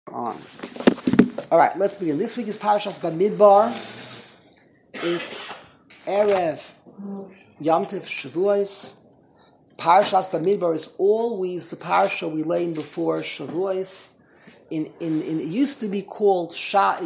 On. All right, let's begin. This week is Parashas Bamidbar. It's Erev Yom Tov Shavuos. Parashas Bamidbar is always the parasha we learn before Shavuos. It used to be called Shabbos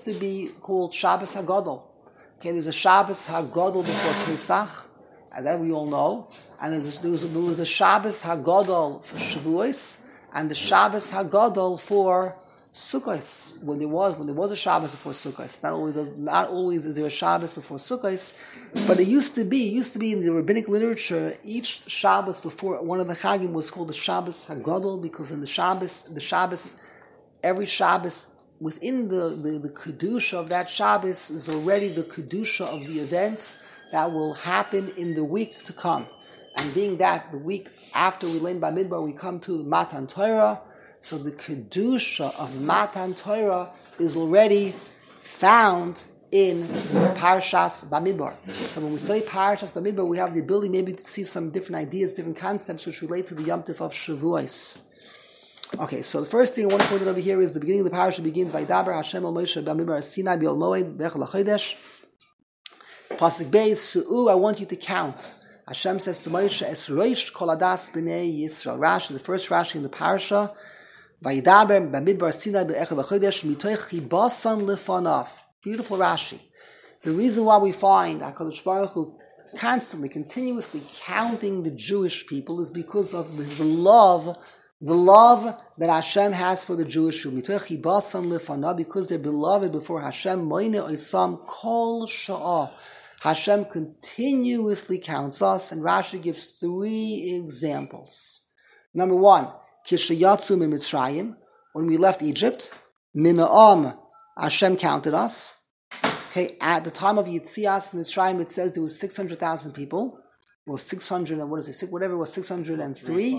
Hagadol. Okay, there's a Shabbos Hagadol before Pesach, and that we all know. And there was a Shabbos Hagadol for Shavuos, and the Shabbos Hagadol for Sukkot. When there was a Shabbos before Sukkot, not always is there a Shabbos before Sukkot, but it used to be in the rabbinic literature. Each Shabbos before one of the Chagim was called the Shabbos Hagadol, because in the Shabbos, every Shabbos within the kedusha of that Shabbos is already the kedusha of the events that will happen in the week to come. And being that the week after we learn Bamidbar, we come to Matan Torah. So the kedusha of Matan Torah is already found in Parashas Bamidbar. So when we study Parashas Bamidbar, we have the ability maybe to see some different ideas, different concepts which relate to the Yom Tov of Shavuos. Okay, so the first thing I want to point out over here is the beginning of the parasha begins Vaydaber Hashem el Moshe Bamidbar Sinai B'El Moed B'Echel HaChodesh. Pasuk Beis Su'u, I want you to count. Hashem says to Moshe, Es Rosh Kol Adas B'nei Yisrael. Rashi, the first Rashi in the parasha. Vaydaber Bamidbar Sinai B'Echel HaChodesh Mitoich Chibasan Lefanav. Beautiful Rashi. The reason why we find HaKadosh Baruch Hu constantly, continuously counting the Jewish people is because of his love, the love that Hashem has for the Jewish people. Mitoich Chibasan Lefanav, because they're beloved before Hashem. Moine Oisam Kol Sha'ah. Hashem continuously counts us, and Rashi gives three examples. Number one, Kishayatsu Mitzrayim, when we left Egypt, Mina'am, Hashem counted us. Okay, at the time of Yitzias Mitzrayim, it says there was 600,000 people. Well, 600 and what is it? Whatever it was, 603,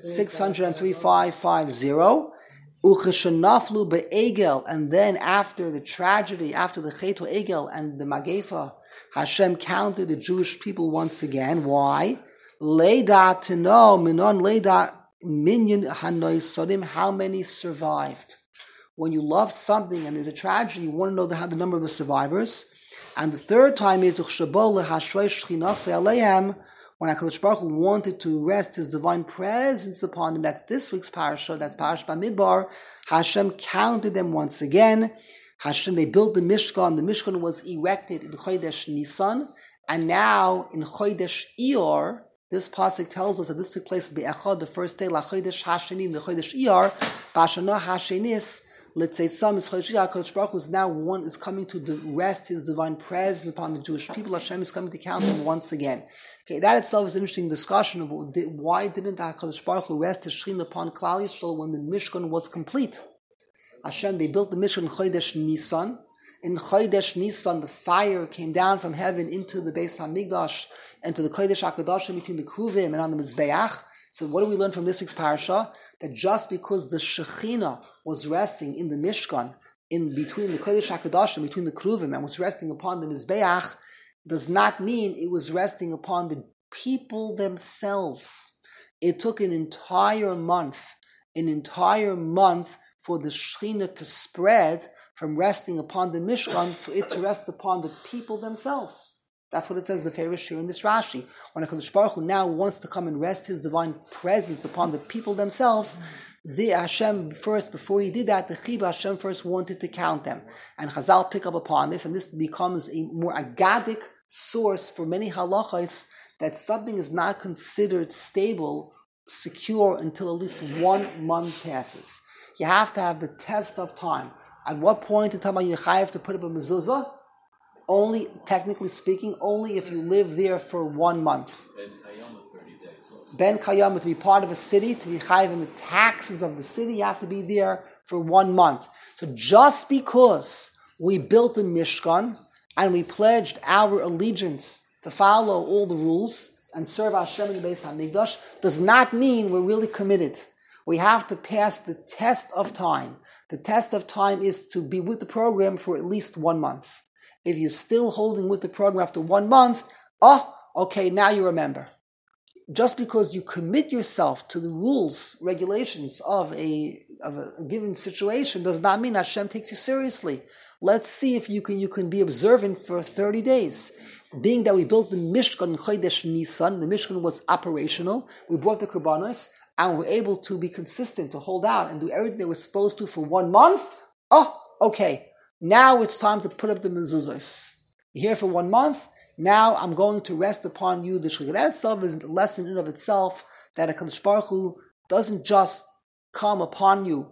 550. Ucheshanaflu be'egel, and then after the tragedy, after the Cheto Egel and the Magefa, Hashem counted the Jewish people once again. Why? Leida, to know, minon leida, minyan hanoi sodim, how many survived. When you love something and there's a tragedy, you want to know the number of the survivors. And the third time is when HaKadosh Baruch Hu wanted to rest His divine presence upon them. That's this week's parasha. That's Parashat Bamidbar. Hashem counted them once again. Hashem, they built the Mishkan. The Mishkan was erected in Chodesh Nisan, and now in Chodesh Iyar, this pasuk tells us that this took place be'echad, the first day, la Chodesh Hasheni, in the Chodesh Iyar, ba'ashana Hashenis. Let's say some is Chodesh Iyar. HaKadosh Baruch Hu is now one is coming to rest His divine presence upon the Jewish people. Hashem is coming to count them once again. Okay, that itself is an interesting discussion of why didn't HaKadosh Baruch Hu rest His Shekhinah upon Klal Yisrael when the Mishkan was complete. Hashem, they built the Mishkan in Chodesh Nisan. In Chodesh Nisan, the fire came down from heaven into the Beis HaMikdash and to the Kodesh HaKadoshim between the Kruvim and on the Mizbeach. So what do we learn from this week's parasha? That just because the Shekhinah was resting in the Mishkan, in between the Kodesh HaKadoshim, between the Kruvim, and was resting upon the Mizbeach, does not mean it was resting upon the people themselves. It took an entire month for the Shekhinah to spread from resting upon the Mishkan, for it to rest upon the people themselves. That's what it says Beferish here in this Rashi. When HaKadosh Baruch Hu now wants to come and rest His divine presence upon the people themselves, the Hashem first, before He did that, the Chiba Hashem first wanted to count them. And Chazal pick up upon this, and this becomes a more agadic source for many halachos, that something is not considered stable, secure, until at least 1 month passes. You have to have the test of time. At what point in time are you chayav to put up a mezuzah? Only, technically speaking, only if you live there for 1 month. Ben Kayam, to be part of a city, to be chayav in the taxes of the city, you have to be there for 1 month. So just because we built a Mishkan and we pledged our allegiance to follow all the rules and serve Hashem in the Beis HaMikdash, does not mean we're really committed. We have to pass the test of time. The test of time is to be with the program for at least 1 month. If you're still holding with the program after 1 month, okay, now you remember. just because you commit yourself to the rules, regulations of a given situation does not mean Hashem takes you seriously. Let's see if you can be observant for 30 days. Being that we built the Mishkan in Chodesh Nisan, the Mishkan was operational, we brought the Korbanos, and we're able to be consistent, to hold out and do everything they were supposed to for 1 month. Oh, okay. Now it's time to put up the mezuzos. You're here for 1 month. Now I'm going to rest upon you the shechina. That itself is a lesson in and of itself, that a HaKadosh Baruch Hu doesn't just come upon you.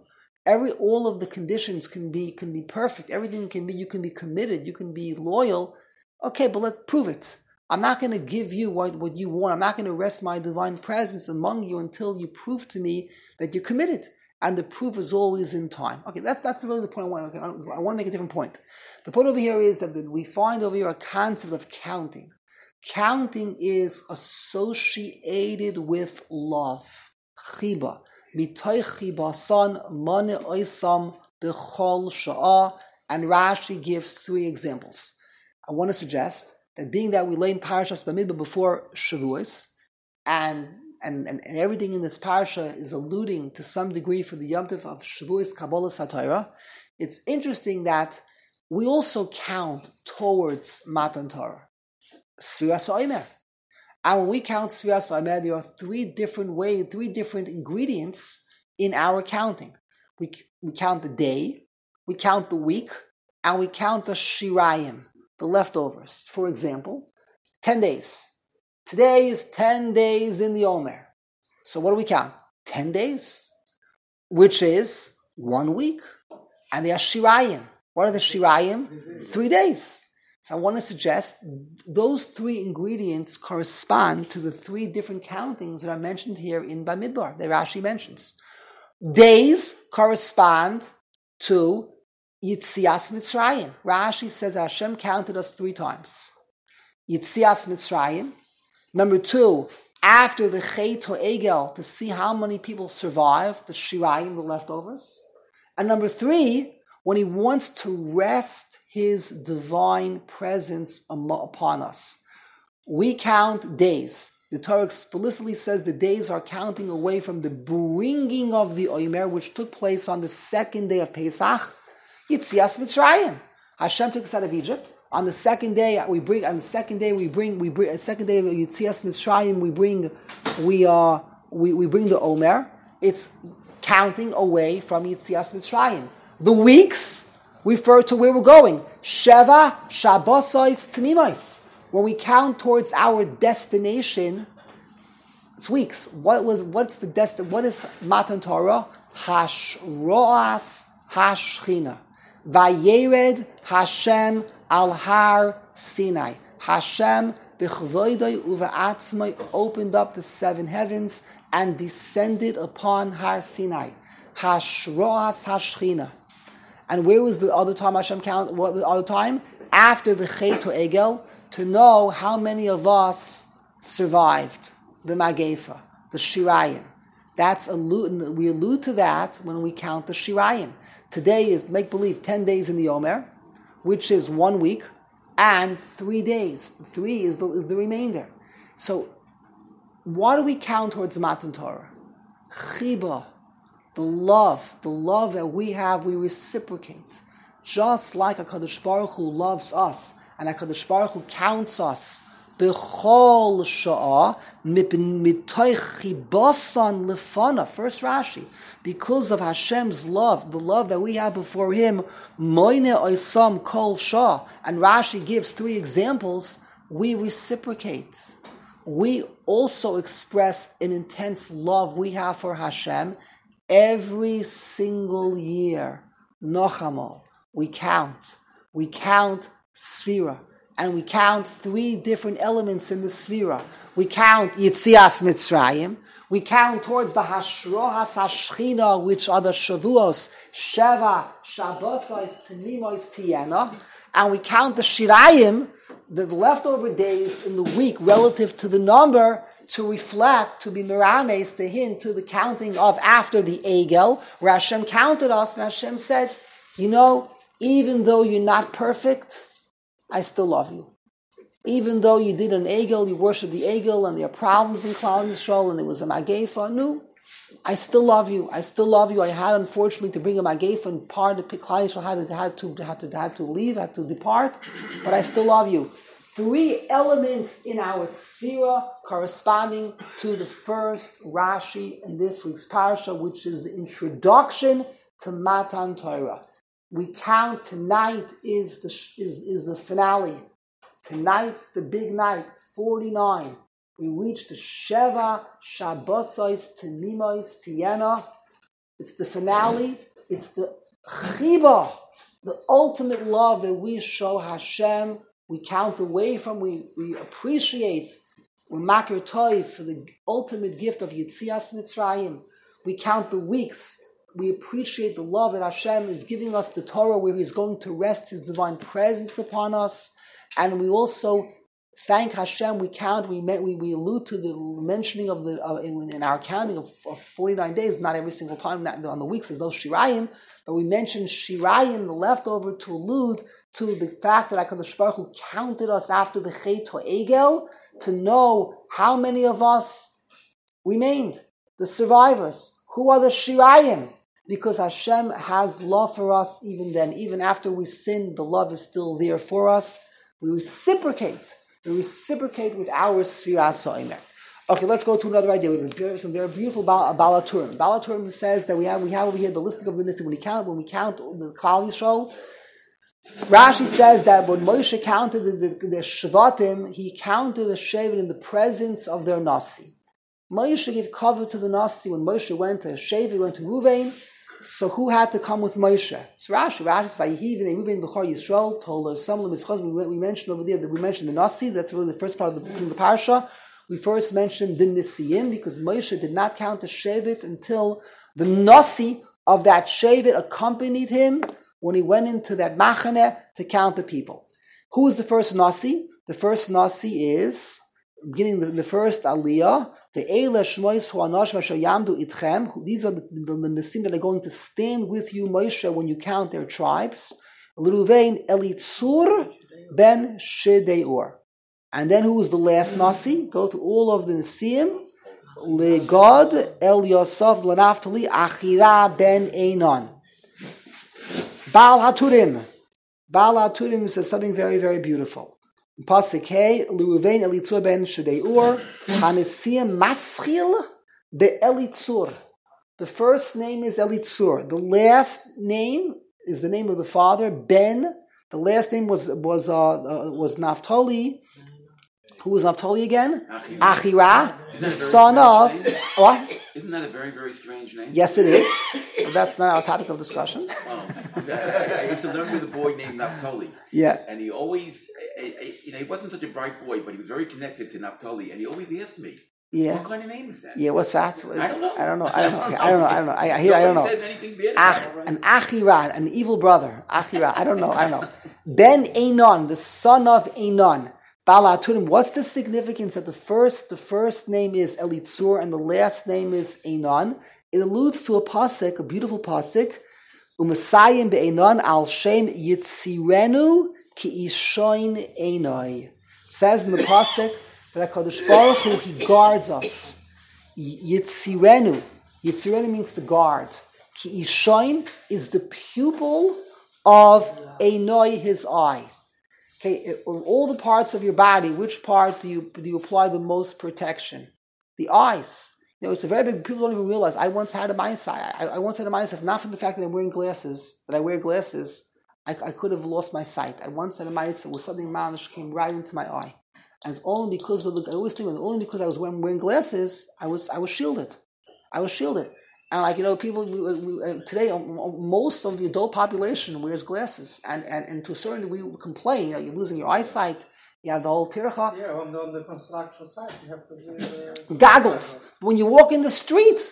All of the conditions can be perfect. Everything can be, you can be committed, you can be loyal. Okay, but let's prove it. I'm not going to give you what you want. I'm not going to rest my divine presence among you until you prove to me that you're committed. And the proof is always in time. Okay, that's really the point I want. I want to make a different point. The point over here is that we find over here a concept of counting. Counting is associated with love. Chiba. Mitoy chiba son mane oisam bechol sha'ah. And Rashi gives 3 examples. I want to suggest that being that we lay in Parashas Bamidbar before Shavuos, and everything in this parasha is alluding to some degree for the Yom Tov of Shavuos Kabbalah Satira, it's interesting that we also count towards Matan Torah, Sfiras HaOmer. And when we count Sfiras HaOmer, there are 3 different ingredients in our counting. We count the day, we count the week, and we count the Shirayim, the leftovers. For example, 10 days. Today is 10 days in the Omer. So what do we count? 10 days, which is 1 week. And they are Shirayim. What are the Shirayim? 3 days. So I want to suggest those 3 ingredients correspond to the 3 different countings that are mentioned here in Bamidbar, that Rashi mentions. Days correspond to Yitzias Mitzrayim. Rashi says Hashem counted us 3 times. Yitzias Mitzrayim. Number 2, after the Chet Egel, to see how many people survived, the Shirayim, the leftovers. And number 3, when he wants to rest his divine presence upon us. We count days. The Torah explicitly says the days are counting away from the bringing of the Omer, which took place on the 2nd day of Pesach, Yitzias Mitzrayim. Hashem took us out of Egypt. On the 2nd day of Yitzias Mitzrayim, we bring the Omer. It's counting away from Yitzias Mitzrayim. The weeks refer to where we're going. Sheva, Shabbosos, Tmimos. When we count towards our destination, it's weeks. What is Matan Torah? Hashroas Hashchina. Vayered Hashem al Har Sinai. Hashem b'chvoidoi uva'atzmai opened up the 7 heavens and descended upon Har Sinai. Hashroas Hashchina. And where was the other time Hashem count? What the other time? After the Chet Egel, to know how many of us survived the Magefa, the Shirayim. We allude to that when we count the Shirayim. Today is, make believe, 10 days in the Omer, which is 1 week, and 3 days. 3 is the remainder. So, what do we count towards Matan Torah? Chiba, the love that we have, we reciprocate. Just like HaKadosh Baruch Hu loves us, and HaKadosh Baruch Hu counts us, B'chol sha'ah, mitoich chibasan lefana. First Rashi. Because of Hashem's love, the love that we have before Him, moine oisam kol shah. And Rashi gives 3 examples. We reciprocate. We also express an intense love we have for Hashem every single year. Nochamo. We count Sfira. And we count 3 different elements in the Sfira. We count Yitzias Mitzrayim. We count towards the Hashrohas Hashchina, which are the Shavuos, Sheva, Shabbosos, Tmimos, Tiyena. And we count the Shirayim, the leftover days in the week relative to the number, to reflect, to be mirames, to hint to the counting of after the Egel, where Hashem counted us, and Hashem said, even though you're not perfect, I still love you. Even though you did an egel, you worshipped the egel, and there are problems in Klal Yisrael, and there was a magefa. No, I still love you. I still love you. I had, unfortunately, to bring a magefa, and part of Klal Yisrael had to leave, had to depart, but I still love you. 3 elements in our sphera corresponding to the first Rashi in this week's parsha, which is the introduction to Matan Torah. We count tonight is the finale. Tonight's the big night, 49. We reach the Sheva Shabbosos Tenimos Tiena. It's the finale. It's the Chiba, the ultimate love that we show Hashem. We count away from, we appreciate, we makir toiv for the ultimate gift of Yitzias Mitzrayim. We count the weeks. We appreciate the love that Hashem is giving us, the Torah, where He's going to rest His divine presence upon us. And we also thank Hashem. We count. We allude to the mentioning of in our counting of 49 days. Not every single time on the weeks there's those Shirayim, but we mention Shirayim, the leftover, to allude to the fact that HaKadosh Baruch Hu counted us after the Chet HaEgel to know how many of us remained, the survivors. Who are the Shirayim? Because Hashem has love for us even then. Even after we sin, the love is still there for us. We reciprocate. We reciprocate with our Sfiras HaOmer. Okay, let's go to another idea. We have some very beautiful Balaturim. Balaturim says that we have over here the listing of the Nissim. When we count the Klal Yisrael, Rashi says that when Moshe counted the Shvatim, he counted the Shevet in the presence of their Nasi. Moshe gave cover to the Nasi when Moshe went to Shevet, went to Ruvain. So who had to come with Moshe? So Rashi says, "Vayihi v'nei Ruvain v'chor Yisrael told some of them." We mentioned over there that we mentioned the Nasi. That's really the first part of the parsha. We first mentioned the Nisiim because Moshe did not count the Shevet until the Nasi of that Shevet accompanied him when he went into that Machaneh to count the people. Who is the first Nasi? The first Nasi is, beginning the first Aliyah, the Eila Shmois Hu Anoshim Asher Yamdu Itchem. These are the Nasim that are going to stand with you, Moshe, when you count their tribes. L'Ruvain Elitzur ben Shedeur. And then who is the last Nasi? Go through all of the Nasim. LeGad El Yosef L'Naftali Achira ben Einon. Baal HaTurim says something very, very beautiful. Pasuk Hey, L'Ruvain Elitzur ben Shedeur, Hanesim Maschil be'Elitzur. The first name is Elitzur. The last name is the name of the father, Ben. The last name was Naphtali. Who was Naphtali again? Achira, the son of... What? Isn't that a very, very strange name? Yes, it is. But that's not our topic of discussion. I used to learn with a boy named Naphtali. Yeah. And he always, he wasn't such a bright boy, but he was very connected to Naphtali. And he always asked me, what kind of name is that? Yeah, what's that? I don't know. I don't know. I don't know. I don't know. Says anything bad An Achira, an evil brother. Achira. I don't know. Ben Einon, the son of Einon. Baal HaTurim. What's the significance that the first name is Elitzur and the last name is Einon? It alludes to a pasuk, a beautiful pasuk. Umasayim be'Einon al shem yitzirenu ki ishoin Einoi. It says in the pasuk that HaKadosh Baruch Hu, He guards us. Yitzirenu. Yitzirenu means to guard. Ki ishoin is the pupil of Einoi, his eye. Okay, of all the parts of your body, which part do you apply the most protection? The eyes. It's a very big. People don't even realize. I once had a mindset. I once had a mindset. Not from the fact that I'm wearing glasses. That I wear glasses, I could have lost my sight. I once had a mindset where something mamish came right into my eye, and it's only because of the. I always think only because I was wearing glasses. I was shielded. I was shielded. And people today, most of the adult population wears glasses, and to a certain degree we complain. You're losing your eyesight. You have the whole tircha. Yeah, on the construction site, you have to wear goggles. When you walk in the street,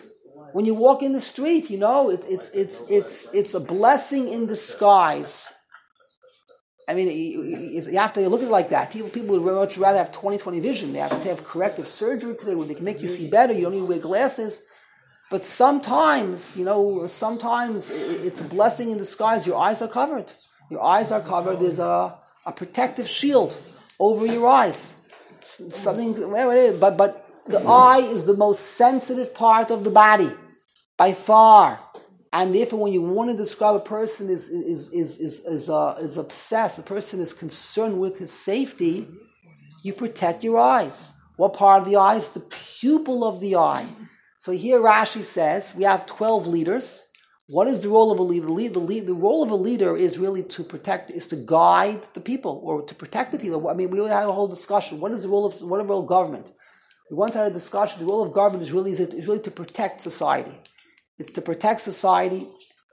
it's a blessing in disguise. I mean, you have to look at it like that. People would much rather have 20/20 vision. They have to have corrective surgery today where they can make you see better. You don't need to wear glasses. But sometimes it's a blessing in disguise. Your eyes are covered. There's a protective shield. over your eyes. Something, whatever it is. But the eye is the most sensitive part of the body, by far. And therefore, when you want to describe a person is obsessed, a person is concerned with his safety, you protect your eyes. What part of the eye is the pupil of the eye? So here Rashi says we have 12 leaders. What is the role of a leader? The role of a leader is really to protect, is to guide the people or to protect the people. I mean, we had a whole discussion. What is the role of government? We once had a discussion. The role of government is really to protect society. It's to protect society.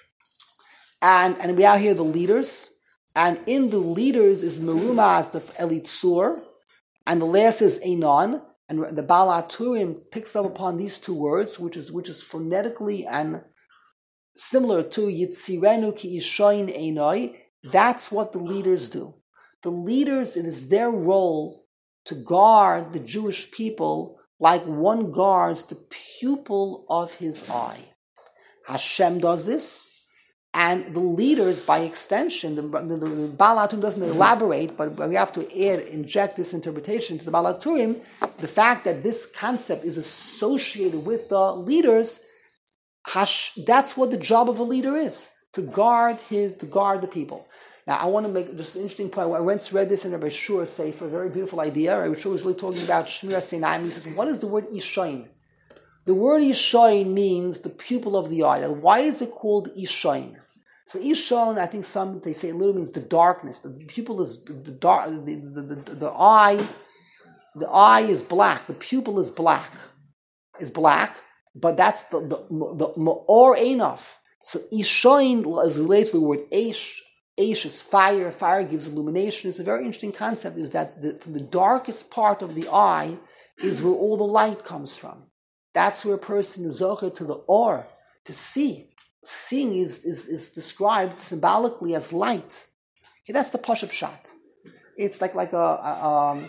And we have here the leaders. And in the leaders is Merumaz, the Elitzur. And the last is Einon. And the Baal HaTurim picks up upon these two words, which is phonetically and similar to Yitzirenu ki Ishoin Einoi. That's what the leaders do. The leaders, it is their role to guard the Jewish people like one guards the pupil of his eye. Hashem does this, and the leaders, by extension, the Baal HaTurim doesn't elaborate, but we have to inject this interpretation to the Baal HaTurim. The fact that this concept is associated with the leaders, that's what the job of a leader is, to guard the people. Now, I want to make just an interesting point. I once read this in Rabbi Shur Sefer, a very beautiful idea. Rabbi Shur was really talking about Shmiras Einayim. He says, what is the word Ishain? The word Ishain means the pupil of the eye. Now, why is it called Ishain? So Ishain, I think they say it literally means the darkness. The pupil is the dark. The eye. The eye is black. The pupil is black. But that's the Ma'or Einav. So Ishain is related to the word Eish. Eish is fire. Fire gives illumination. It's a very interesting concept, is that the darkest part of the eye is where all the light comes from. That's where a person is zocher to the or, to see. Seeing is described symbolically as light. Okay, that's the Pashup Pshat. It's like an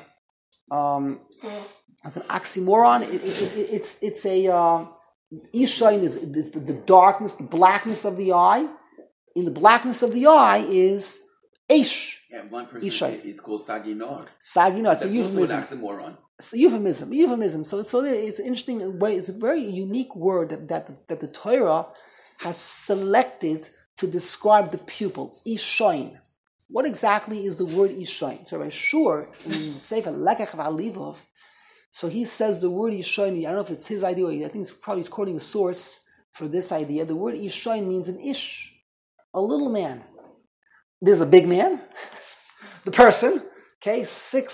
oxymoron. It's a Ishain is the darkness, the blackness of the eye. In the blackness of the eye is Eish. Yeah, one person is called Saginor. Saginor, it's a euphemism. That's also an oxymoron. It's a euphemism. So it's an interesting way. It's a very unique word that the Torah has selected to describe the pupil, Ishain. What exactly is the word Ishain? So I'm sure in the Sefer Lekech V'Alivov, so he says the word Ishain, I don't know if it's his idea, I think he's quoting a source for this idea. The word Ishain means an Ish, a little man. There's a big man, the person, okay,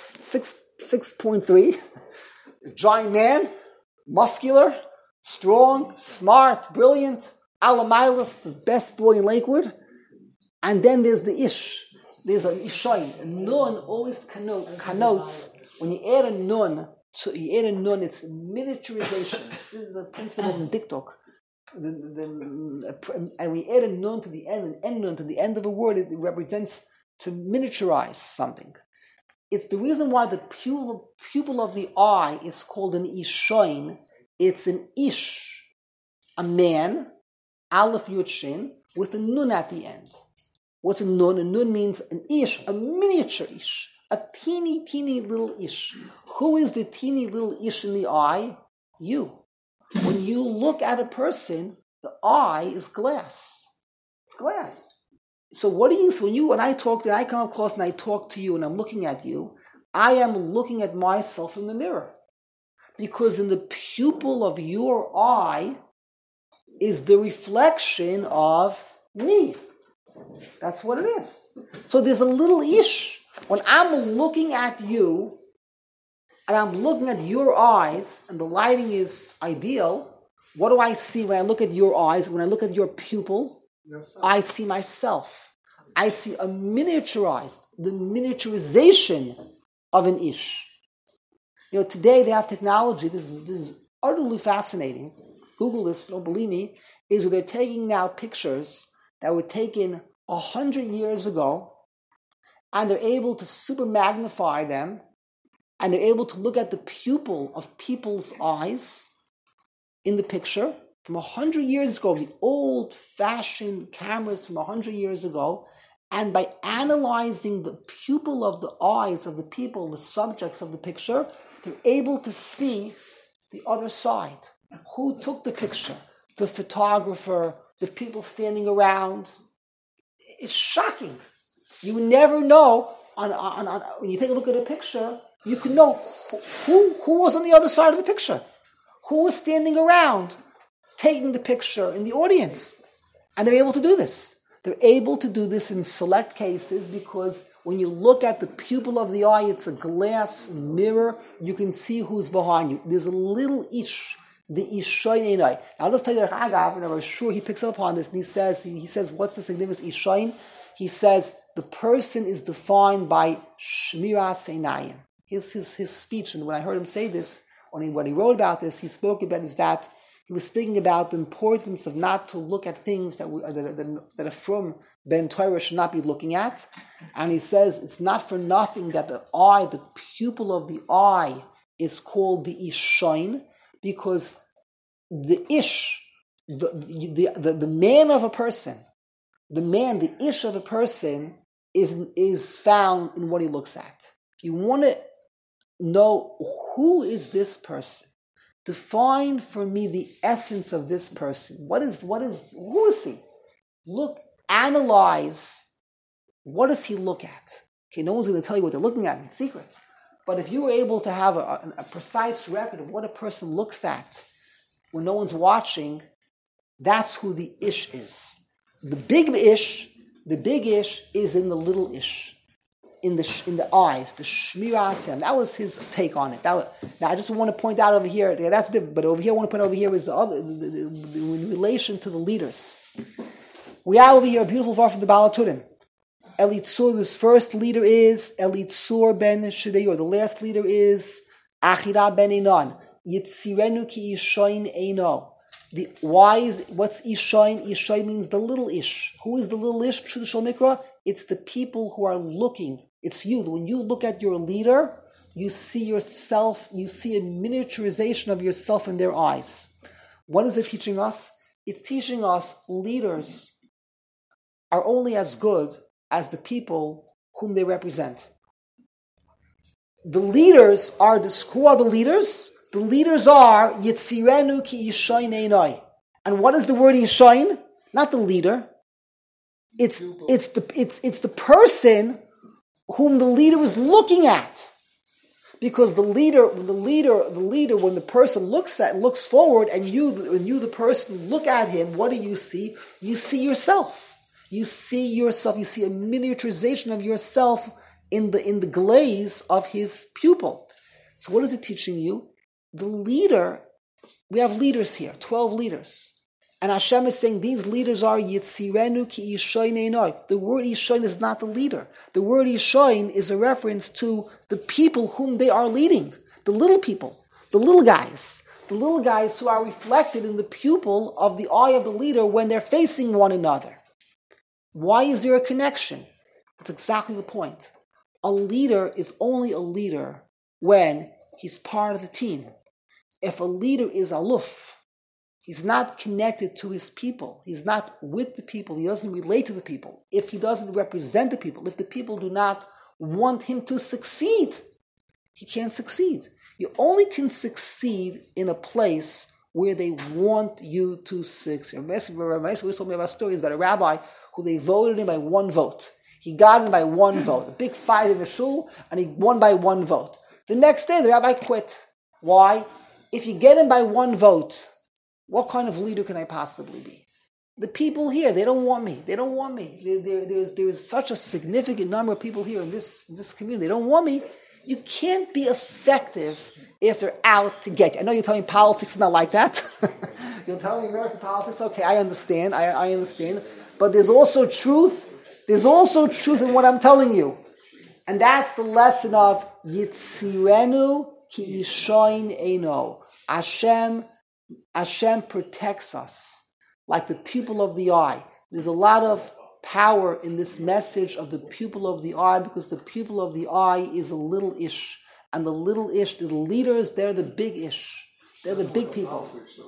6'3", giant man, muscular, strong, smart, brilliant, Alamilas, the best boy in Lakewood. And then there's the Ish. There's an Ishain. A nun always connotes, when you add a nun, it's miniaturization. This is a principle in Diktok. And when you add a nun to the end, an end nun to the end of a word, it represents to miniaturize something. It's the reason why the pupil of the eye is called an Ishain. It's an Ish, a man, Aleph Yud Shin, with a nun at the end. What's a nun? A nun means an Ish, a miniature Ish, a teeny little Ish. Who is the teeny little Ish in the eye? You. When you look at a person, the eye is glass. It's glass. So when I come across and I talk to you and I'm looking at you, I am looking at myself in the mirror. Because in the pupil of your eye is the reflection of me. That's what it is. So there's a little Ish. When I'm looking at you, and I'm looking at your eyes, and the lighting is ideal, what do I see when I look at your eyes? When I look at your pupil, I see myself. I see the miniaturization of an Ish. Today they have technology. This is utterly fascinating. Google this, don't believe me, is where they're taking now pictures that were taken 100 years ago, and they're able to super magnify them, and they're able to look at the pupil of people's eyes in the picture from 100 years ago, the old-fashioned cameras from 100 years ago, And by analyzing the pupil of the eyes of the people, the subjects of the picture, they're able to see the other side. Who took the picture? The photographer, the people standing around. It's shocking. You never know, when you take a look at a picture, you can know who was on the other side of the picture. Who was standing around taking the picture in the audience. And they're able to do this. They're able to do this in select cases because when you look at the pupil of the eye, it's a glass mirror. You can see who's behind you. There's a little ish, the ishayin einai. I'll just tell you, Agav, and I'm sure he picks up upon this, and he says, what's the significance of ishayin? He says, the person is defined by shmiras einayim. His speech, and when I heard him say this, when he wrote about this, he spoke about is that he was speaking about the importance of not to look at things that a from Ben Torah should not be looking at. And he says it's not for nothing that the eye, the pupil of the eye, is called the ishain, because the ish, the man of a person, the ish of a person is found in what he looks at. You want to know who is this person. Define for me the essence of this person. Who is he? Look, analyze. What does he look at? Okay, no one's going to tell you what they're looking at in secret. But if you were able to have a precise record of what a person looks at when no one's watching, that's who the ish is. The big ish is in the little ish. In the eyes, the shmira asiyam. That was his take on it. Now I just want to point out over here. That's different. But over here, I want to point over here is in relation to the leaders. We have over here a beautiful verse from the Baal HaTurim. Elitzur. This first leader is Elitzur ben Shedeur. The last leader is Achira ben Einon. Yitzirenu ki ishayin eino. What's ishayin? Ishayin means the little ish. Who is the little ish? Pshuto shel mikra. It's the people who are looking. It's you. When you look at your leader, you see yourself, you see a miniaturization of yourself in their eyes. What is it teaching us? It's teaching us leaders are only as good as the people whom they represent. The leaders are who are the leaders? The leaders are Yitzirenu ki Yishayin Einai. And what is the word Yishayin? Not the leader. It's the person whom the leader is looking at. Because the leader, when the person looks forward, and you, the person, look at him, what do you see? You see yourself. You see yourself. You see a miniaturization of yourself in the glaze of his pupil. So what is it teaching you? The leader, we have leaders here, 12 leaders. And Hashem is saying these leaders are Yitzirenu ki Yishayin Einai. The word Yishayin is not the leader. The word Yishayin is a reference to the people whom they are leading. The little people, the little guys who are reflected in the pupil of the eye of the leader when they're facing one another. Why is there a connection? That's exactly the point. A leader is only a leader when he's part of the team. If a leader is aluf, he's not connected to his people. He's not with the people. He doesn't relate to the people. If he doesn't represent the people, if the people do not want him to succeed, he can't succeed. You only can succeed in a place where they want you to succeed. Rabbi told me about stories about a rabbi who they voted in by one vote. He got in by one vote. A big fight in the shul, and he won by one vote. The next day, the rabbi quit. Why? If you get in by one vote, what kind of leader can I possibly be? The people here, they don't want me. They don't want me. There is such a significant number of people here in this community. They don't want me. You can't be effective if they're out to get you. I know you're telling me politics is not like that. You're telling me American politics, okay, I understand. I understand. But there's also truth. There's also truth in what I'm telling you. And that's the lesson of Yitzirenu ki Yishayin Eino. Hashem protects us like the pupil of the eye. There's a lot of power in this message of the pupil of the eye, because the pupil of the eye is a little ish. And the little ish, the leaders, they're the big ish. They're the big people.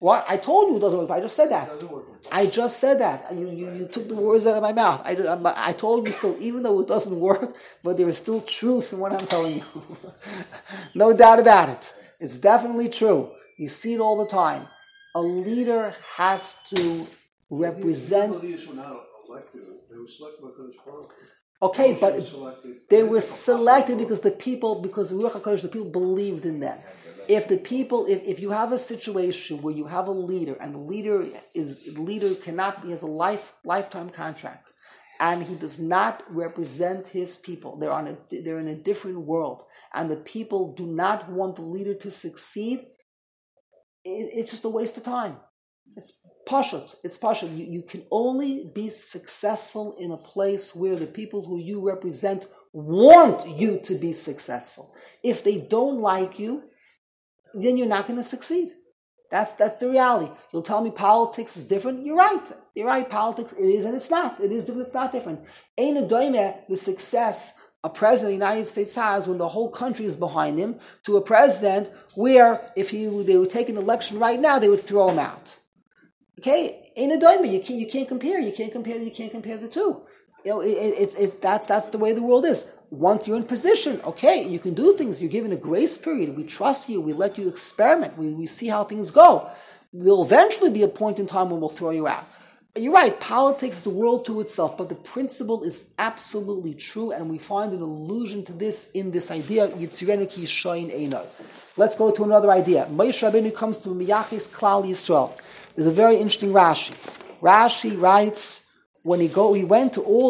What? I told you it doesn't work. I just said that. I just said that. You took the words out of my mouth. I told you still, even though it doesn't work, but there is still truth in what I'm telling you. No doubt about it. It's definitely true. You see it all the time. A leader has to represent. The leaders were not elected. They were selected by Kodesh Baruch Hu. Okay, but they were selected because the people believed in them. If you have a situation where you have a leader and the leader has a lifetime contract, and he does not represent his people, they're in a different world, and the people do not want the leader to succeed, it's just a waste of time. It's pashut. You can only be successful in a place where the people who you represent want you to be successful. If they don't like you, then you're not going to succeed. That's the reality. You'll tell me politics is different. You're right. Politics, it is and it's not. It is different, it's not different. Ein adoimeh, the success a president of the United States has when the whole country is behind him, to a president where if they would take an election right now, they would throw him out. Okay, ain't a diamond. You can't compare the two. That's the way the world is. Once you're in position, okay, you can do things. You're given a grace period. We trust you. We let you experiment. We see how things go. There'll eventually be a point in time when we'll throw you out. You're right. Politics is the world to itself, but the principle is absolutely true, and we find an allusion to this in this idea of Yitzirenu ki shoyin einoi. Let's go to another idea. Moshe Rabbeinu comes to Miyachis Klal Yisrael. There's a very interesting Rashi. Rashi writes, when he went,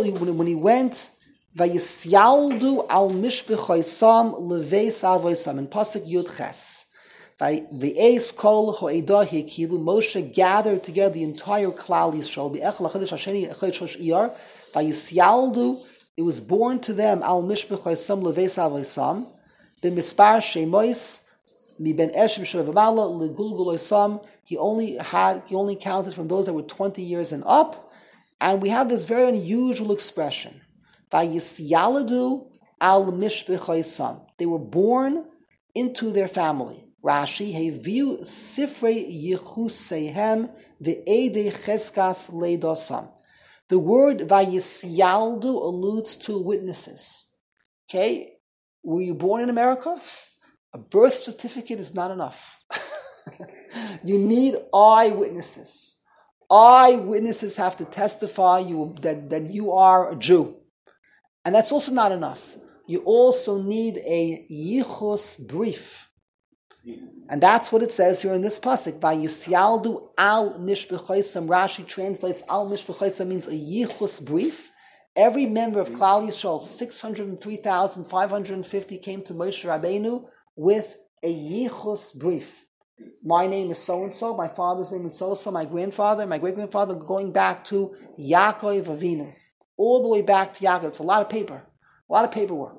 Vayisyaldu al mishbechoisam leveis avoisam, in Pasuk Yud Ches. V'eis kol ho'edah hekilu, Moshe gathered together the entire Klal Yisrael. V'echel ha'chodesh hasheni chodesh Rosh Iyar. Vayisyaldu, it was born to them al mishbechoisam leveis avoisam. The mispar shemois mi ben eshem shel v'mala legulguloisam. He only counted from those that were 20 years and up. And we have this very unusual expression. Vayisyaladu al mishbechoisam. They were born into their family. Rashi, heviu sifrei yichuseihem ve'edei cheskas leidosam. The word vayisyaldu alludes to witnesses. Okay? Were you born in America? A birth certificate is not enough. You need eyewitnesses. Eyewitnesses have to testify that you are a Jew. And that's also not enough. You also need a yichus brief. And that's what it says here in this pasuk. Vayisyaldu al mishbechoisam. Rashi translates al mishbechoisam means a yichus brief. Every member of Klal Yisrael, 603,550, came to Moshe Rabbeinu with a yichus brief. My name is so-and-so, my father's name is so-and-so, my grandfather, my great-grandfather, going back to Yaakov Avinu. All the way back to Yaakov. It's a lot of paper. A lot of paperwork.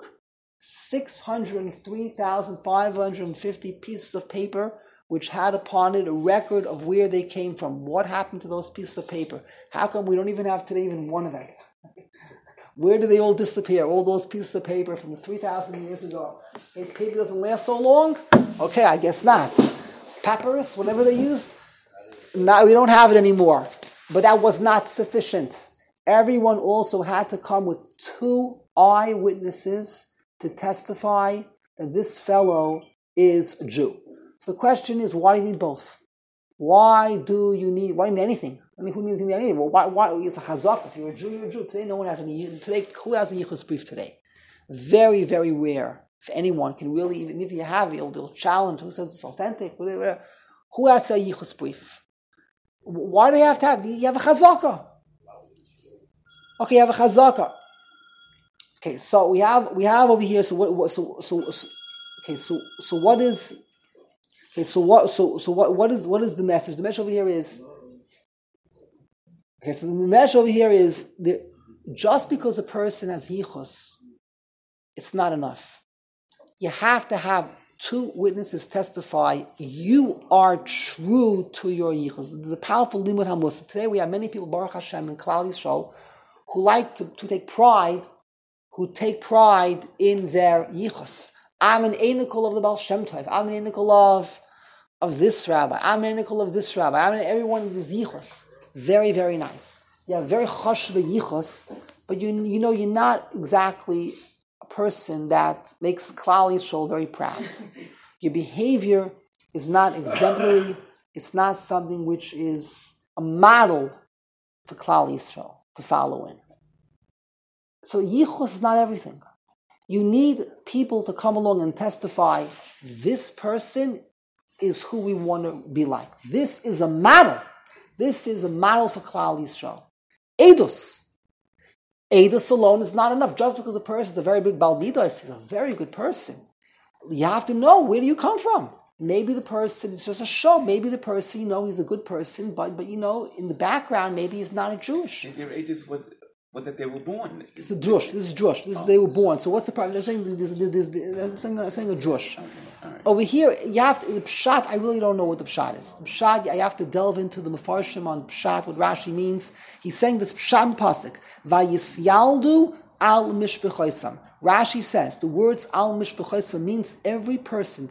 603,550 pieces of paper which had upon it a record of where they came from. What happened to those pieces of paper? How come we don't even have today even one of them? Where did they all disappear? All those pieces of paper from 3,000 years ago. If paper doesn't last so long? Okay, I guess not. Papyrus, whatever they used? Now we don't have it anymore. But that was not sufficient. Everyone also had to come with 2 eyewitnesses to testify that this fellow is a Jew. So the question is, why do you need both? Why do you need anything? I mean, who needs anything? Well, why? It's a chazak. If you're a Jew, you're a Jew. Today, no one has any. Today, who has a yichus brief today? Very, very rare. If anyone can really, even if you have, they'll challenge who says it's authentic. Whatever. Who has a yichus brief? Why do they have to have? You have a chazaka. Okay, you have a chazaka. Okay, so we have over here. So what is? Okay, so what is the message? The message over here is. Okay, so the message over here is just because a person has yichus, it's not enough. You have to have 2 witnesses testify you are true to your yichus. There's a powerful limud hamusa. Today we have many people, Baruch Hashem, in Klal Yisrael, who like to take pride, in their yichus. I'm an einikol of the Baal Shem Tov. I'm an einikol of of this rabbi. I'm an einikel of this rabbi. I'm every one of these yichus. Very, very nice. You have very chashuv yichus, but you know you're not exactly a person that makes Klal Yisrael very proud. Your behavior is not exemplary. It's not something which is a model for Klal Yisrael to follow in. So yichus is not everything. You need people to come along and testify, this person is who we want to be like. This is a model. This is a model for Klal Yisrael. Eidos. Eidos alone is not enough. Just because a person is a very big Baal Midos, he's a very good person. You have to know, where do you come from? Maybe the person is just a show. Maybe the person, he's a good person, but in the background, maybe he's not a Jewish. And their Eidos was that they were born. It's a drush. This is drush. They were born. So what's the problem? I'm saying a drush. Okay. Right. Over here, you have to, the pshat. I really don't know what the pshat is. The pshat, I have to delve into the mefarshim on pshat. What Rashi means. He's saying this pshat in pasuk. Vayisyaldu al mishbechoisam. Rashi says the words al mishbechoisam means every person,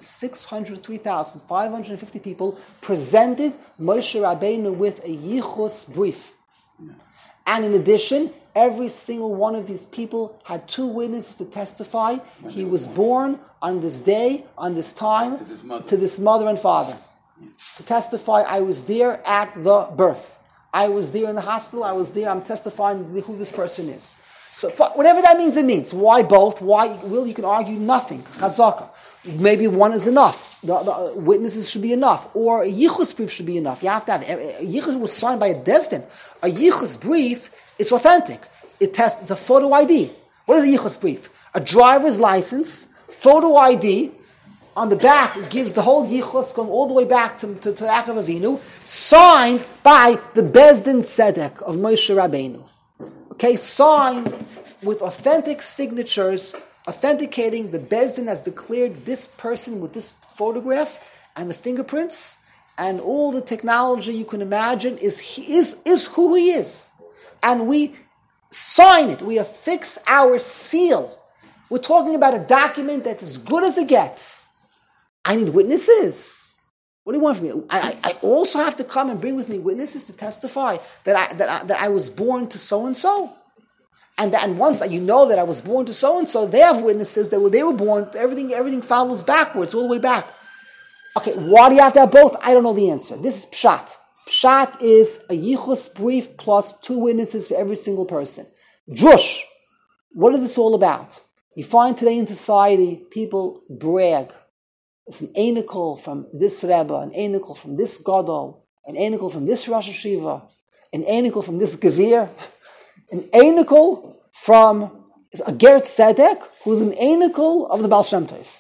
603,550 people presented Moshe Rabbeinu with a yichus brief. Yeah. And in addition, every single one of these people had 2 witnesses to testify. He was born on this day, on this time, to this mother and father. Yeah. To testify, I was there at the birth. I was there in the hospital. I was there. I'm testifying who this person is. So whatever that means, it means. Why both? Why? Well, you can argue nothing. Chazaka. Maybe one is enough. The witnesses should be enough. Or a yichus brief should be enough. You have to have... A yichus was signed by a destin. A yichus brief is authentic. It's a photo ID. What is a yichus brief? A driver's license, photo ID. On the back, it gives the whole yichus going all the way back to Yaakov Avinu, signed by the Bezdin Tzedek of Moshe Rabbeinu. Okay, signed with authentic signatures, authenticating the Bezdin has declared this person with this photograph and the fingerprints and all the technology you can imagine is who he is. And we sign it. We affix our seal. We're talking about a document that's as good as it gets. I need witnesses. What do you want from me? I also have to come and bring with me witnesses to testify that I was born to so and so. And once that that I was born to so and so, they have witnesses that they were born. Everything follows backwards, all the way back. Okay, why do you have to have both? I don't know the answer. This is pshat. Pshat is a yichus brief plus 2 witnesses for every single person. Drush. What is this all about? You find today in society people brag. It's an einikel from this Rebbe, an einikel from this Gadol, an einikel from this Rosh Hashiva, an einikel from this Gevir, an einikel from a Ger Tzedek, who's an einikel of the Baal Shem Tov.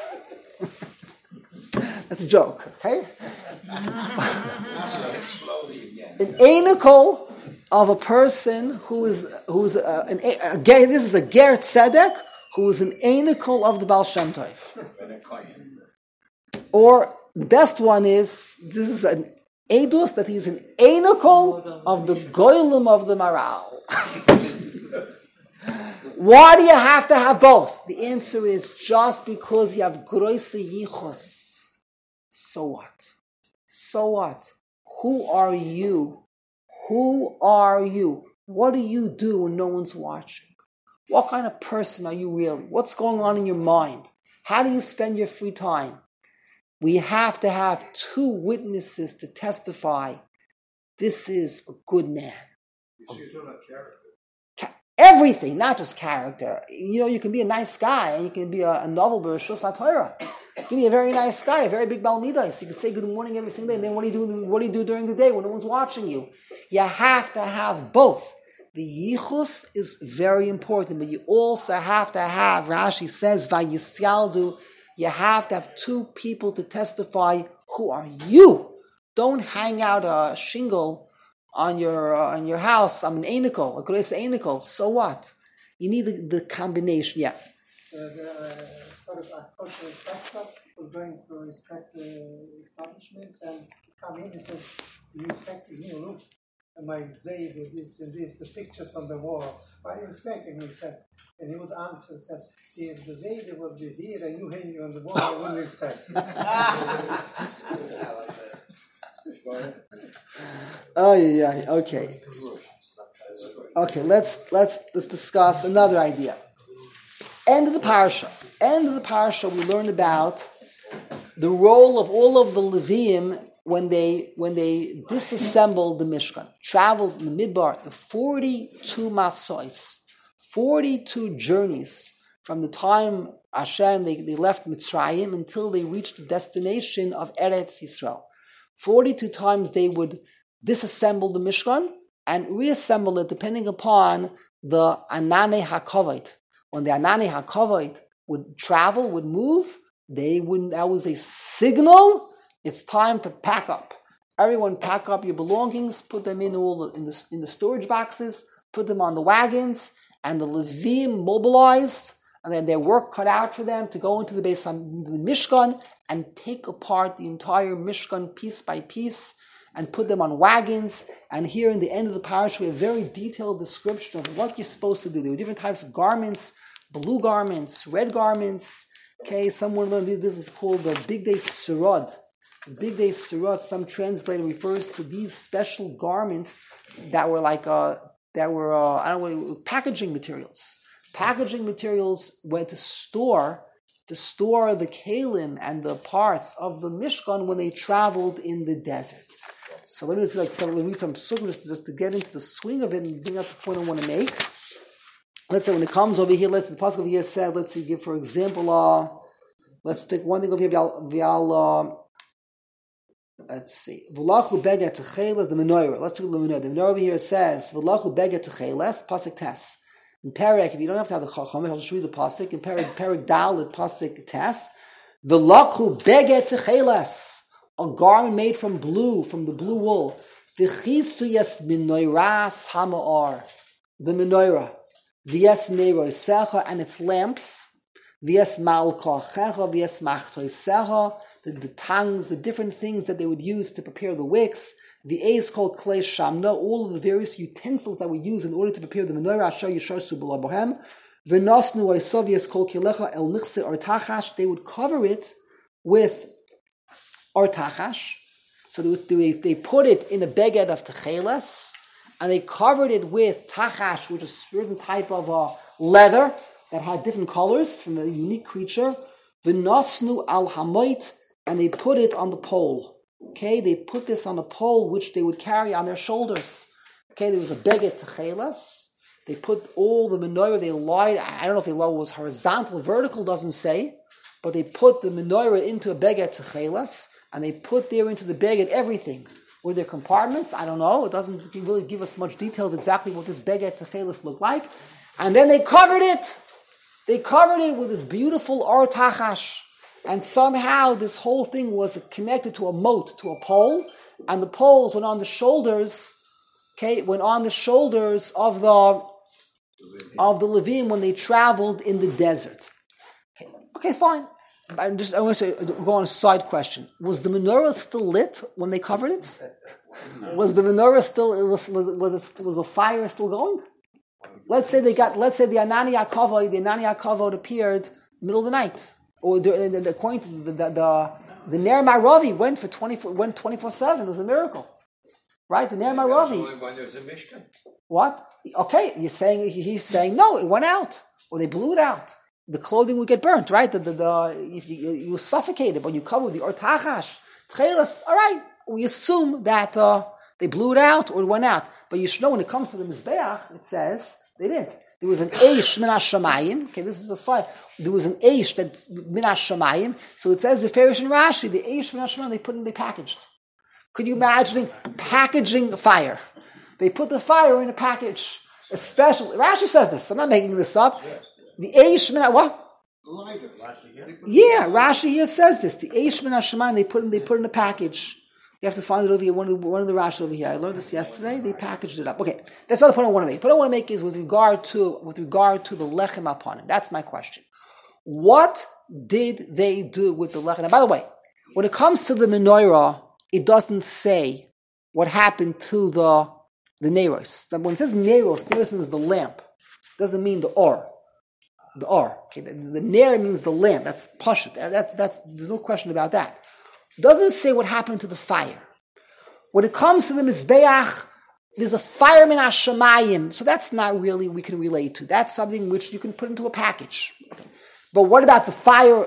That's a joke, okay? An einikel of a person this is a Ger Tzedek, who is an einikel of the Baal Shem Tov. Or the best one is, this is an edus that he's an einikel of the goyim of the Maral. Why do you have to have both? The answer is just because you have groise yichos. So what? So what? Who are you? Who are you? What do you do when no one's watching? What kind of person are you really? What's going on in your mind? How do you spend your free time? We have to have 2 witnesses to testify. This is a good man. You see, you're talking about character. Everything, not just character. You can be a nice guy, and you can be a novel b'Rishus HaTorah. You can be a very nice guy, a very big Baal Midas. You can say good morning every single day, and then what do you do during the day when no one's watching you? You have to have both. The yichus is very important, but you also have to have, Rashi says, vayisyaldu, you have to have 2 people to testify, who are you? Don't hang out a shingle on your house. I'm an einikel, a grace einikel. So what? You need the combination. Yeah. The sort of cultural inspector was going to inspect the establishments and come in and said, "You inspect the room." my Zayd with this and this, the pictures on the wall. Why are you respecting me? He says, and he would answer, says, if the Zayd would be here and you hanging on the wall, I wouldn't respect. Oh yeah, okay. Okay, let's discuss another idea. End of the parasha. End of the parasha, we learn about the role of all of the Leviim when they disassembled the Mishkan, traveled in the Midbar, the 42 masois, 42 journeys from the time Hashem they left Mitzrayim until they reached the destination of Eretz Yisrael. 42 times they would disassemble the Mishkan and reassemble it depending upon the Anane HaKavod. When the Anane HaKavod would travel, would move, that was a signal, it's time to pack up. Everyone pack up your belongings, put them in the storage boxes, put them on the wagons, and the Levim mobilized, and then their work cut out for them to go into the Mishkan and take apart the entire Mishkan piece by piece and put them on wagons. And here in the end of the parasha, we have a very detailed description of what you're supposed to do. There were different types of garments, blue garments, red garments. Okay, someone learned this is called the Big Day Surod. The Big Day Surod, some translator refers to these special garments that were packaging materials. Packaging materials were to store the kalim and the parts of the Mishkan when they traveled in the desert. So let me just read some psukim just to get into the swing of it and bring up the point I want to make. Let's say when it comes over here, the pasuk over here said, let's see, give for example, let's take one thing over here, let's see. V'lachu beget techeles, the menorah. Let's take the menorah. The menorah over here says, V'lachu beget techeles, pasuk tes. In Perek, if you don't have to have the chacham, I'll just read the pasuk. In Perek Dal, the pasuk tes. V'lachu beget techeles, a garment made from the blue wool. V'chisu yes menoras hamaor, the menorah. V'yes neirosecha, and its lamps. V'yes malkochecha, v'yes machtoisecha, the tongues, the different things that they would use to prepare the wicks. The A is called klei shamna, all of the various utensils that we use in order to prepare the menorah. Asher yisharsu b'la bohem. V'nosnu oisav is called kilecha el nichse artachash. They would cover it with artachash. So they put it in a beged of techeles, and they covered it with tachash, which is a certain type of leather that had different colors from a unique creature. V'nosnu al hamoit, and they put it on the pole. Okay, they put this on a pole which they would carry on their shoulders. Okay, there was a beged techeles. They put all the menorah, they lied, I don't know if the law was horizontal, vertical doesn't say, but they put the menorah into a beged techeles, and they put there into the beged everything. Were there compartments? I don't know. It doesn't really give us much details exactly what this beged techeles looked like. And then they covered it. They covered it with this beautiful or tachash. And somehow this whole thing was connected to a moat, to a pole, and the poles went on the shoulders, of the Levim when they traveled in the desert. Okay, fine. I want to go on a side question. Was the menorah still lit when they covered it? Was the menorah still? Was the fire still going? Let's say the Anani HaKavod appeared middle of the night. Or according to the Ner Maravi went 24/7. It was a miracle, right? The Ner Maravi. Only when there's a Mishkan. What? Okay, he's saying no. It went out, or they blew it out. The clothing would get burnt, right? If you were suffocated, but you covered with the ortachash, tchelas. All right, we assume that they blew it out or it went out. But you should know when it comes to the mizbeach, it says they didn't. There was an eish min hashamayim. Okay, this is a slide. There was an eish that min hashamayim. So it says beferish and Rashi, the eish min hashamayim they packaged. Could you imagine packaging fire? They put the fire in a package. Especially Rashi says this. I'm not making this up. Yes. The eish min what? Lighter. Yeah, Rashi here says this. The eish min hashamayim they put in a package. You have to find it over here. One of the Rashi over here. I learned this yesterday. They packaged it up. Okay, that's not the point I want to make. The point I want to make is with regard to the lechem aponim. That's my question. What did they do with the lechem? Now, by the way, when it comes to the menorah, it doesn't say what happened to the The Neros. When it says Neros means the lamp. It doesn't mean the or. The or. Okay, the Ner means the lamp. That's Pashut. There's no question about that. It doesn't say what happened to the fire. When it comes to the Mizbeach, there's a fireman Hashemayim. So that's not really we can relate to. That's something which you can put into a package. Okay. But what about the fire,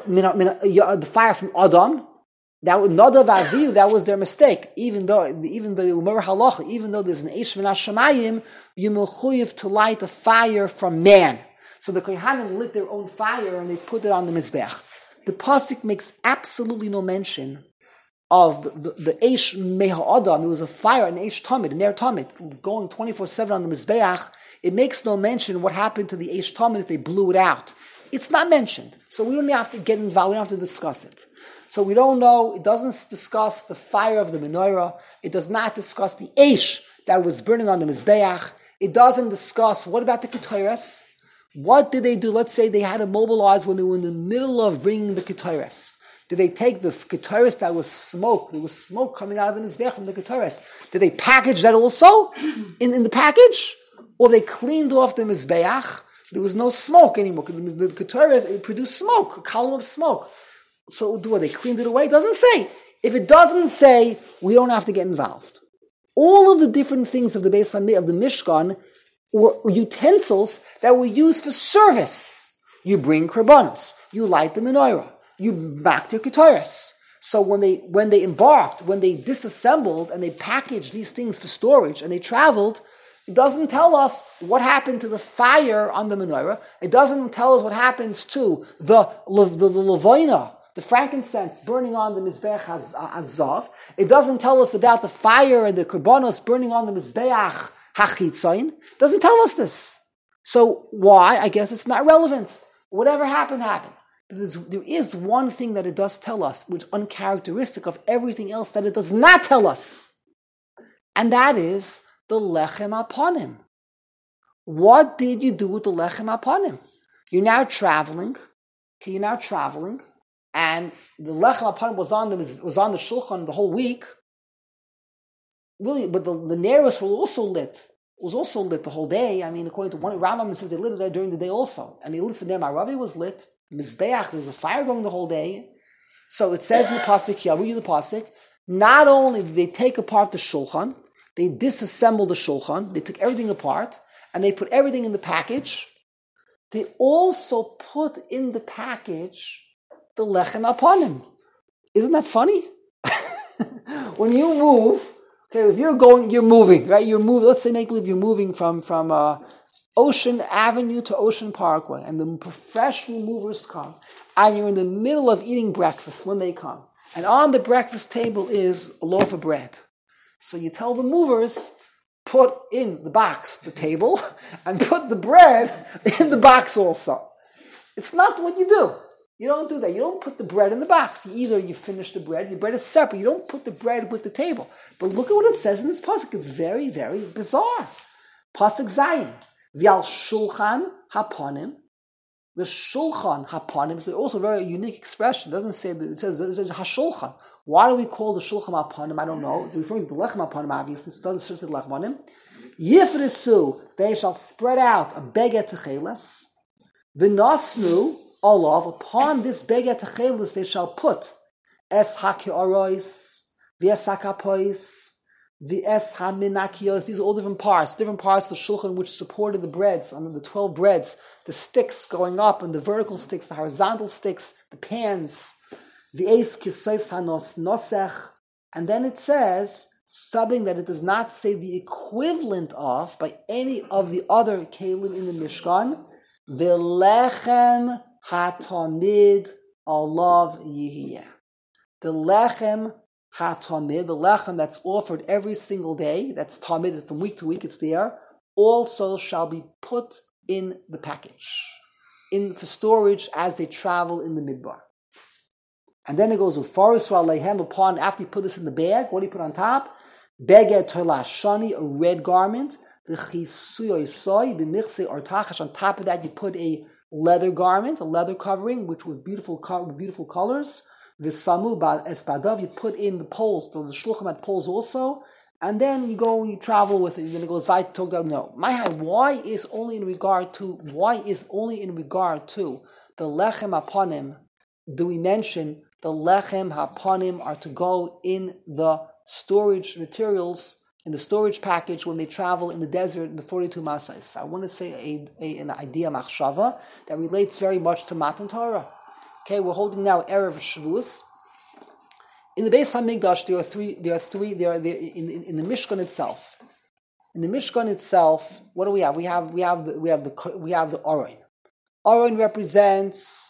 the fire from Adam? That was Nadav Avihu, that was their mistake. Even though Umar Halacha, even though there's an Eish Min Hashemayim, you mechuyev to light a fire from man. So the Kohanim lit their own fire and they put it on the Mizbeach. The pasuk makes absolutely no mention of the Eish Meha Adam. It was a fire, an Eish Tamid, an Ner Tamid, going 24/7 on the Mizbeach. It makes no mention what happened to the Eish Tamid if they blew it out. It's not mentioned. So we don't have to get involved, we don't have to discuss it. So we don't know, it doesn't discuss the fire of the menorah. It does not discuss the Eish that was burning on the Mizbeach. It doesn't discuss, what about the Ketores? What did they do? Let's say they had to mobilize when they were in the middle of bringing the Ketores. Did they take the Ketores that was smoke? There was smoke coming out of the Mizbeach from the Ketores. Did they package that also in the package? Or they cleaned off the Mizbeach? There was no smoke anymore. The Ketores, it produced smoke, a column of smoke. So they cleaned it away? It doesn't say. If it doesn't say, we don't have to get involved. All of the different things of the Beis Hamikdash, of the Mishkan, were utensils that were used for service. You bring korbanos, you light the menorah, you back your ketores. So when they embarked, when they disassembled and they packaged these things for storage and they traveled, it doesn't tell us what happened to the fire on the menorah. It doesn't tell us what happens to the levoina, the frankincense burning on the Mizbeach Hazav. It doesn't tell us about the fire and the korbanos burning on the Mizbeach Hachitzayin. It doesn't tell us this. So why? I guess it's not relevant. Whatever happened, happened. But there is one thing that it does tell us, which is uncharacteristic of everything else that it does not tell us. And that is the Lechem Aponim. What did you do with the Lechem Aponim? You're now traveling. And the Lechem Aponim was on the Shulchan the whole week. Really, but the Neros were also lit. It was also lit the whole day. I mean, according to one Rambam, it says they lit it there during the day also. And they lit it there. Maravi was lit. Mizbeach, there was a fire going the whole day. So it says in the pasuk here, I'll read you the pasuk. Not only did they take apart the Shulchan, they disassembled the Shulchan. They took everything apart and they put everything in the package. They also put in the package the Lechem Aponim. Isn't that funny? When you move, okay, if you're moving, right? You're moving. Let's say, make believe you're moving from Ocean Avenue to Ocean Parkway, and the professional movers come, and you're in the middle of eating breakfast when they come, and on the breakfast table is a loaf of bread. So you tell the movers, put in the box the table, and put the bread in the box also. It's not what you do. You don't do that. You don't put the bread in the box. Either you finish the bread is separate. You don't put the bread with the table. But look at what it says in this pasuk. It's very, very bizarre. Pasuk Zayin. V'al shulchan haponim. The shulchan haponim is also a very unique expression. It doesn't say that, it says hashulchan. Why do we call the shulchan haponim? I don't know. It's referring to the lechem haponim, obviously. So it doesn't say lechem haponim. Yifrisu, they shall spread out a beget techeles. V'nosnu, olav, upon this beget techeles they shall put es hakeorois, v'es hakapois, v'es haminakios. These are all different parts of the shulchan which supported the breads, under the 12 breads, the sticks going up, and the vertical sticks, the horizontal sticks, the pans, v'es kisois hanos nosech. And then it says something that it does not say the equivalent of by any of the other kelim in the Mishkan. V'lechem hatamid alav yihiyeh. The lechem hatamid, the lechem that's offered every single day, that's tamid, from week to week it's there, also shall be put in the package, for storage as they travel in the midbar. And then it goes with Faris Aleihem, upon, after you put this in the bag, what do you put on top? Beged Tolashani, a red garment. The chisuyoy soy b'michse or tachash. On top of that, you put a leather garment, a leather covering, which with beautiful colors. V'samu espadav, you put in the poles. So the shulchan had poles also. and then you go and you travel with it, and then it goes right to no. Why is only in regard to the lechem hapanim do we mention the lechem hapanim are to go in the storage materials, in the storage package when they travel in the desert in the 42 Masais? I want to say an idea machshava that relates very much to Matan Torah. Okay, we're holding now Erev Shavuos. In the Beis Hamikdash, there are three in the Mishkan itself. In the Mishkan itself, what do we have? We have the Aron. Aron represents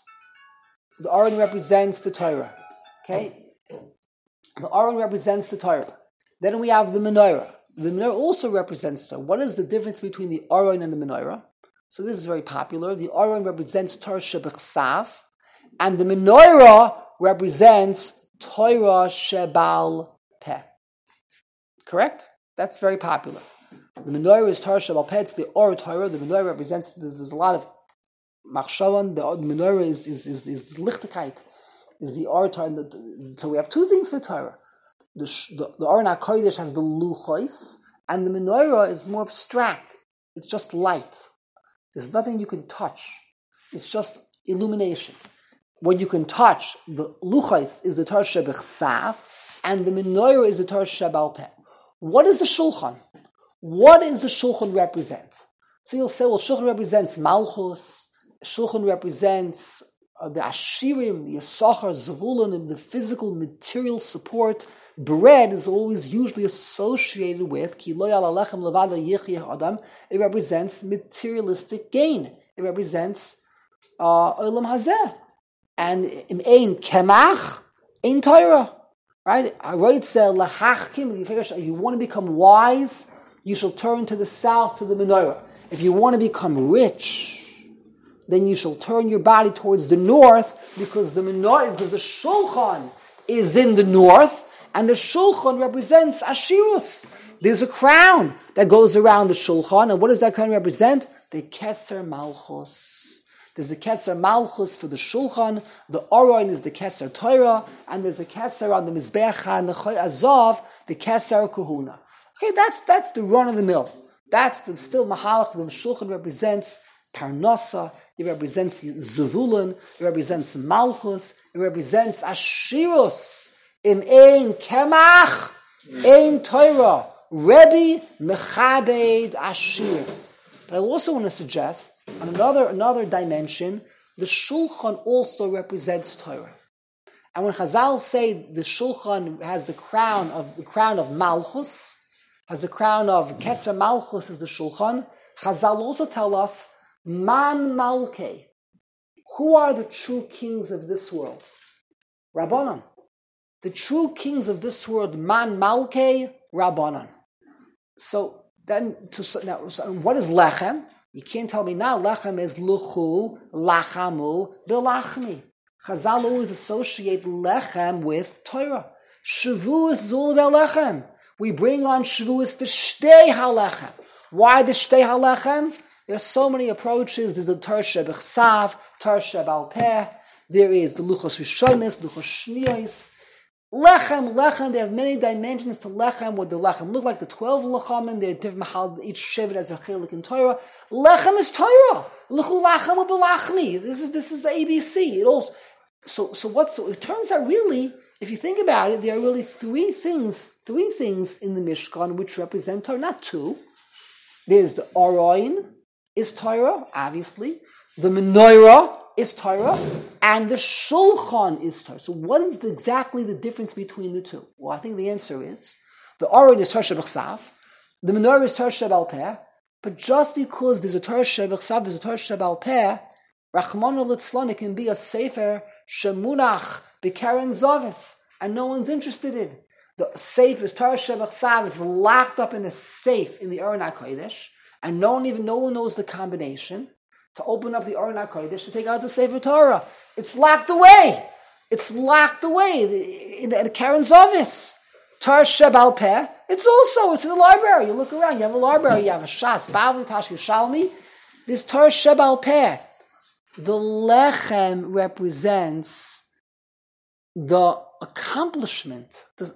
the Torah. Okay? The Aron represents the Torah. Then we have the Menorah. The Menorah also represents Torah. What is the difference between the Aron and the Menorah? So this is very popular. The Aron represents Torah Shebechsav, and the Menorah represents Torah Shebal Peh. Correct? That's very popular. The Menorah is Torah Shebal Peh. It's the Or Torah. The Menorah represents. There's a lot of machshavan. The Menorah is the Lichtigkeit, is the Or Torah. So we have two things for Torah. The Aron HaKodesh has the luchos, and the Menorah is more abstract. It's just light. There's nothing you can touch. It's just illumination. What you can touch, the luchos is the Torah Shebechsav, and the Menorah is the Torah Shebal Peh. What is the Shulchan? What does the Shulchan represent? So you'll say, well, Shulchan represents Malchus, Shulchan represents the Ashirim, the Yisachar, Zavulun, and the physical material support. Bread is always usually associated with Ki lo ya'al lechem levada yichyeh adam. It represents materialistic gain. It represents olam hazeh. And in ein kemach, ein Torah, right? If you want to become wise, you shall turn to the south to the menorah. If you want to become rich, then you shall turn your body towards the north, because the menorah, because the shulchan is in the north. And the Shulchan represents Ashirus. There's a crown that goes around the Shulchan. And what does that crown represent? The Keser Malchus. There's the Keser Malchus for the Shulchan. The Aron is the Keser Torah. And there's a Keser on the Mizbecha and the Choy Azov, the Keser Kahuna. Okay, that's the run of the mill. That's the still Mahalach. The Shulchan represents Parnasa. It represents Zavulun. It represents Malchus. It represents Ashirus. In ein kemach, ein Torah, Rebbe mechabed ashir. But I also want to suggest, on another dimension, the Shulchan also represents Torah. And when Chazal say the Shulchan has the crown of Malchus, has the crown of Keser Malchus is the Shulchan, Chazal also tell us Man Malkei. Who are the true kings of this world? Rabbanan. The true kings of this world, Man Malkei Rabbanan. So what is lechem? You can't tell me now. Lechem is luchu lachamu bilachmi. Chazal always associate lechem with Torah. Shavuos is all about lechem. We bring on Shavuos to shtei halechem. Why the shtei halechem? There are so many approaches. There's the Torah Shebechsav, Torah Shebal Peh. There is the Luchos Rishonis, Luchos Shniyos. Lechem, they have many dimensions to lechem. What the lechem look like, the 12 lechamim, they're different mahal, each shevet has a chelik in Torah. Lechem is Torah. Lechu lachem u'belachmi. This is ABC. So it turns out really, if you think about it, there are really three things in the Mishkan which represent Torah, not two. There's the Aron is Torah, obviously. The Menorah is Torah, and the Shulchan is Torah. So what is exactly the difference between the two? Well, I think the answer is, the Aron is Torah Shebechsav, the Menorah is Torah Shebal Peh, but just because there's a Torah Shebechsav, there's a Torah Shebal Peh, Rachmana litzlan, it can be a Sefer Shemunach B'Karen Zavis, and no one's interested in. The safe is Torah Shebechsav is locked up in a safe in the Aron HaKodesh, and no one knows the combination to open up the Aron HaKodesh to take out the Sefer Torah. It's locked away. It's locked away in the Karen Zavis. Torah Shebal Peh, it's in the library. You look around, you have a library, you have a Shas, Bavli, Tash Yerushalmi. This Torah Shebal Peh. The Lechem represents the accomplishment.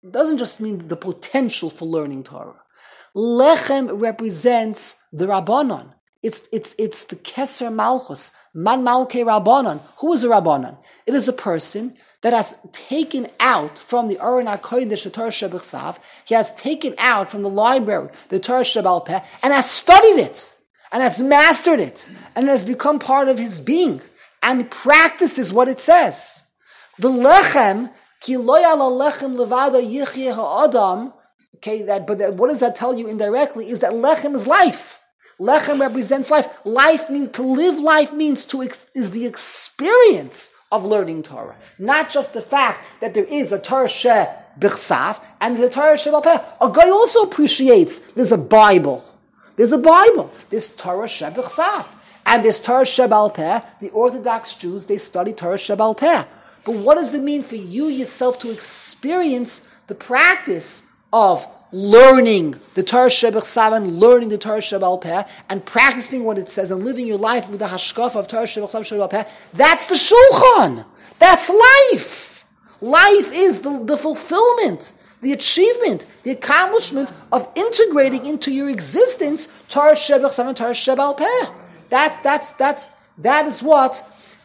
doesn't just mean the potential for learning Torah. Lechem represents the Rabbanon. It's the Keser Malchus, Man Malkei Rabbanon. Who is a Rabbanon? It is a person that has taken out from the Aron HaKodesh, the Torah Shebechsav, he has taken out from the library the Torah Shebal Peh, and has studied it, and has mastered it, and has become part of his being, and practices what it says. The Lechem, Ki lo ya'ala lechem levado yichyeh ha'adam, okay, but what does that tell you indirectly? Is that Lechem is life. Lechem represents life. To live life means is the experience of learning Torah. Not just the fact that there is a Torah Shebechsav and there's a Torah Shebal Peh. A guy also appreciates there's a Bible. There's Torah Shebechsav. And there's Torah Shebal Peh. The Orthodox Jews, they study Torah Shebal Peh. But what does it mean for you yourself to experience the practice of learning the Torah Shebechsav and learning the Torah Shebal Peh and practicing what it says and living your life with the hashkaf of Torah Shebechsav Shebal Peh? That's the shulchan. That's life. Life is the fulfillment, the achievement, the accomplishment of integrating into your existence Torah Shebechsav and Torah Shebal Peh. That is what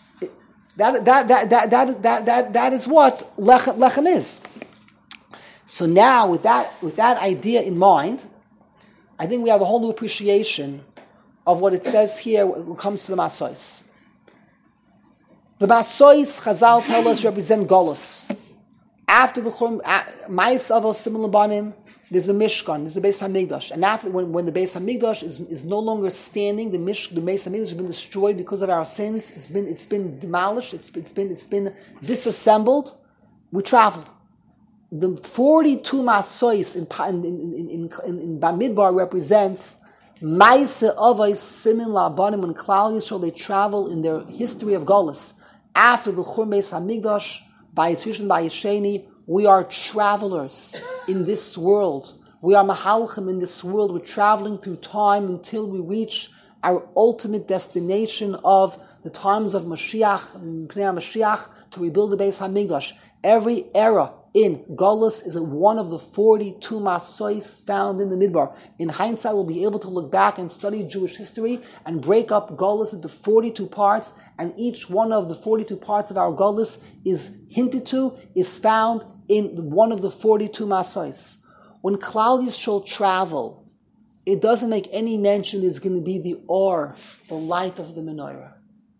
lechem is. So now, with that idea in mind, I think we have a whole new appreciation of what it says here when it comes to the Masois. The Masois, Chazal tell us, represent Golus. After the Ma'is Avos Simon Labanim, there's a Mishkan, there's a Beis Hamikdash, and after when the Beis Hamikdash is no longer standing, the Beis Hamikdash has been destroyed because of our sins. It's been demolished. It's been disassembled. We travel. The 42 Masois in Bamidbar represents Ma'ase Avos Simin Labanim and Klal Yisrael. They travel in their history of Golus. After the Churban Beis Hamikdash, by Yisrushin, by Yesheni, we are travelers in this world. We are mahalchim in this world. We're traveling through time until we reach our ultimate destination of the times of Mashiach, Pnei Mashiach, to rebuild the Beis Hamikdash. Every era in Golus is one of the 42 Masois found in the Midbar. In hindsight, we'll be able to look back and study Jewish history and break up Golus into 42 parts, and each one of the 42 parts of our Golus is found in one of the 42 Masois. When Klal Yisrael travel, it doesn't make any mention there's going to be the or, the light of the menorah.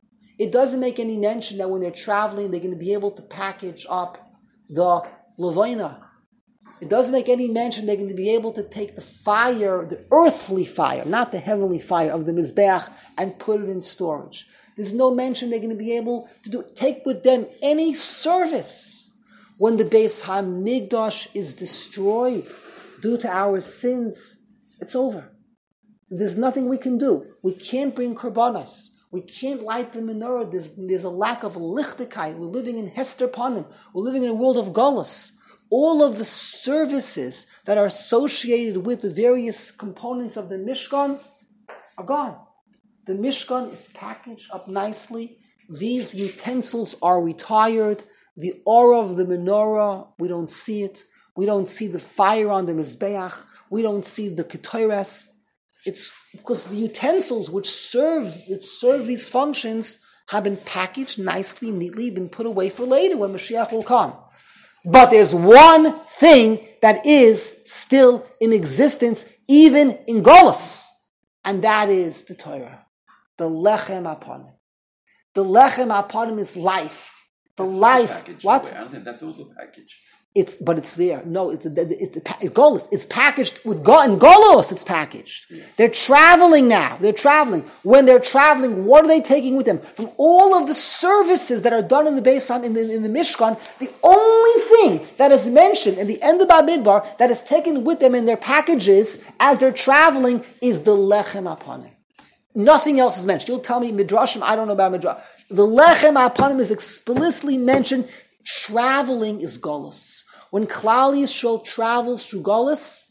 It doesn't make any mention that when they're traveling, they're going to be able to package up the Levaina. It doesn't make any mention they're going to be able to take the fire, the earthly fire, not the heavenly fire of the Mizbeach, and put it in storage. There's no mention they're going to be able to take with them any service. When the Beis Hamikdash is destroyed due to our sins, it's over. There's nothing we can do. We can't bring korbanos. We can't light the menorah. There's a lack of lichtigkeit. We're living in Hester Panim. We're living in a world of Golus. All of the services that are associated with the various components of the Mishkan are gone. The Mishkan is packaged up nicely. These utensils are retired. The aura of the menorah, we don't see it. We don't see the fire on the Mizbeach. We don't see the Ketores. It's because the utensils which serve these functions have been packaged nicely, neatly, been put away for later when Mashiach will come. But there's one thing that is still in existence, even in Golus, and that is the Torah, the Lechem Aponim. The Lechem Aponim is life. The life. What? I don't think that's also packaged. It's there. No, it's Golus. It's packaged with in Golos. It's packaged. Yeah. They're traveling now. When they're traveling, what are they taking with them? From all of the services that are done in the Beis in the Mishkan, the only thing that is mentioned in the end of Bamidbar that is taken with them in their packages as they're traveling is the Lechem Aponim. Nothing else is mentioned. You'll tell me Midrashim. I don't know about Midrash. The Lechem Aponim is explicitly mentioned. Traveling is Golus. When Klal Yisrael travels through Golus,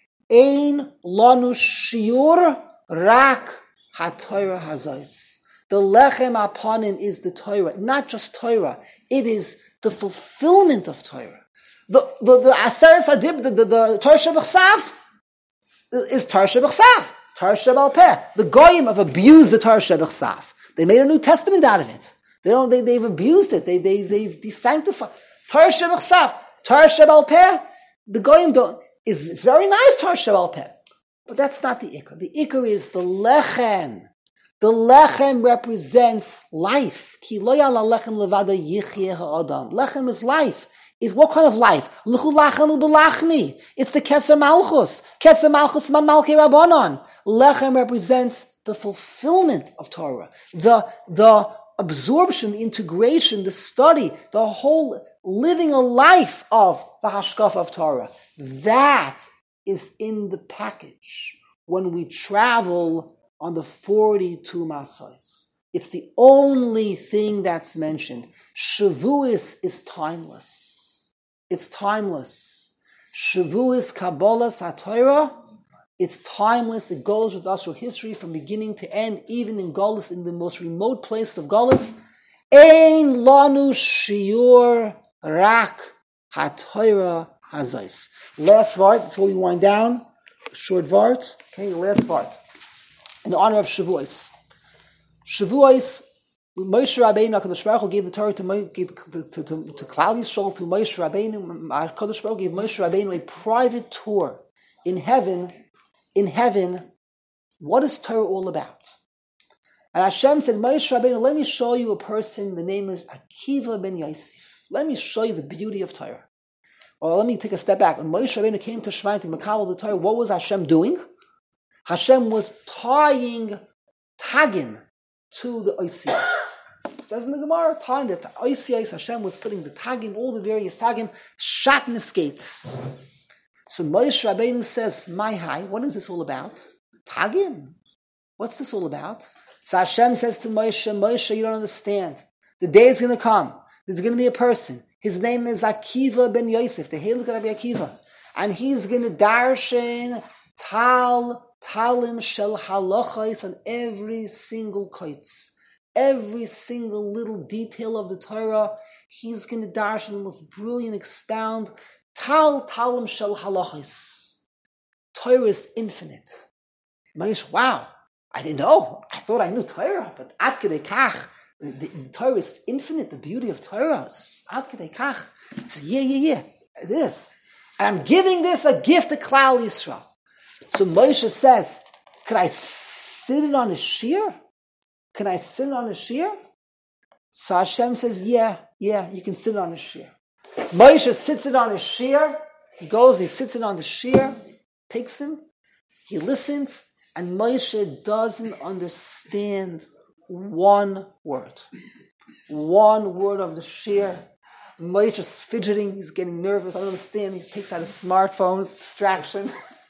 Ein lanu shiur rak ha-Torah hazais. The Lechem Aponim is the Torah. Not just Torah. It is the fulfillment of Torah. The Aseres Adib, the Torah Shebechsav, is Torah Shebechsav, Torah Shebal Peh. The Goyim have abused the Torah Shebechsav. They made a New Testament out of it. They've abused it. They've desanctified. Torah Shebechsav, Torah Shebal Peh. The Goyim don't. It's very nice Torah Shebal Peh, but that's not the Ikar. The Ikar is the Lechem. The Lechem represents life. Ki lo ya'al lechem levada yichyeh ha'adam. Lechem is life. It's what kind of life? L'chu lachem u'belachmi. It's the Keser Malchus. Keser Malchus man malkei Rabbanon. Lechem represents the fulfillment of Torah. The absorption, the integration, the study, the whole living a life of the hashkafa of Torah. That is in the package when we travel on the 42 Masos. It's the only thing that's mentioned. Shavuos is timeless. It's timeless. Shavuos Kabbalas HaTorah, it's timeless. It goes with us through history from beginning to end, even in Golus, in the most remote place of Golus. Ein lanu shiur rak HaTorah hazais. Last vart before we wind down. Short vart. Okay, the last vart. In honor of Shavuos. Shavuos, Moshe Rabbeinu, HaKadosh Baruch Hu gave the Torah to Klal Yisrael through Moshe Rabbeinu. HaKadosh Baruch Hu gave Moshe Rabbeinu a private tour in heaven. In heaven, what is Torah all about? And Hashem said, Moshe Rabbeinu, let me show you a person. The name is Akiva ben Yosef. Let me show you the beauty of Torah. Or let me take a step back. When Moshe Rabbeinu came to Shemayim to Makabel the Torah, what was Hashem doing? Hashem was tying tagim to the Oisias. It says in the Gemara, tying the Oisias, Hashem was putting the tagim, all the various tagim, shatnez gates. So Moshe Rabbeinu says, my high, what is this all about? Tagim. What's this all about? So Hashem says to Moshe, Moshe, you don't understand. The day is going to come. There's going to be a person. His name is Akiva ben Yosef, the Heilig Rabbi Akiva. And he's going to darshan talim shel halachos on every single koitz. Every single little detail of the Torah, he's going to darshan the most brilliant expound. Talim shel halachos. Torah is infinite. Moshe, wow, I didn't know. I thought I knew Torah, but ad kedei kach. The Torah is infinite, the beauty of Torah. Ad kedei kach. So yeah, it is. And I'm giving this a gift to Klal Yisrael. So Moshe says, can I sit it on a shear? Can I sit it on a shear? So Hashem says, yeah, you can sit it on a shear. Moshe sits it on a shear. He goes, he sits it on the shear, takes him, he listens, and Moshe doesn't understand one word. One word of the shear. Moshe is fidgeting, he's getting nervous, I don't understand. He takes out a smartphone, distraction.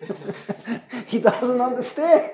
He doesn't understand.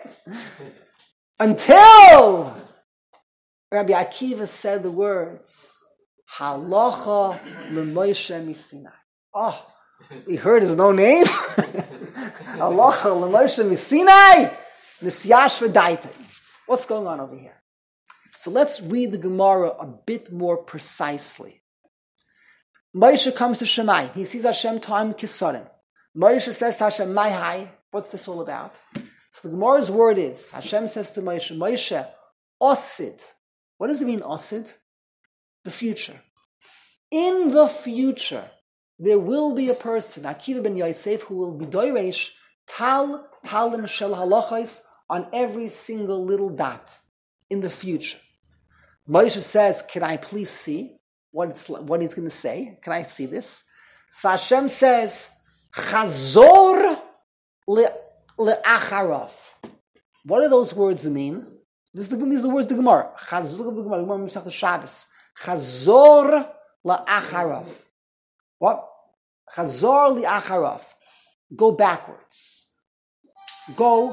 Until Rabbi Akiva said the words, Halacha l'Moshe miSinai. Oh, we heard his no name. Halacha l'Moshe miSinai nisyash v'daita. What's going on over here? So let's read the Gemara a bit more precisely. Moshe comes to Shemai. He sees Hashem time kisarim. Moshe says to Hashem, my high, what's this all about? So the Gemara's word is, Hashem says to Moshe, Moshe, osid. What does it mean, osid? The future. In the future, there will be a person, Akiva ben Yosef, who will be doiresh talim shel halachos on every single little dot in the future. Moshe says, can I please see what he's going to say? Can I see this? So Hashem says, Chazor le'acharav. What do those words mean? These are the words of the Gemara. Chazor, look at the Gemara Masechta Shabbos. Chazor le'acharav. What? Chazor le'acharav. Go backwards. Go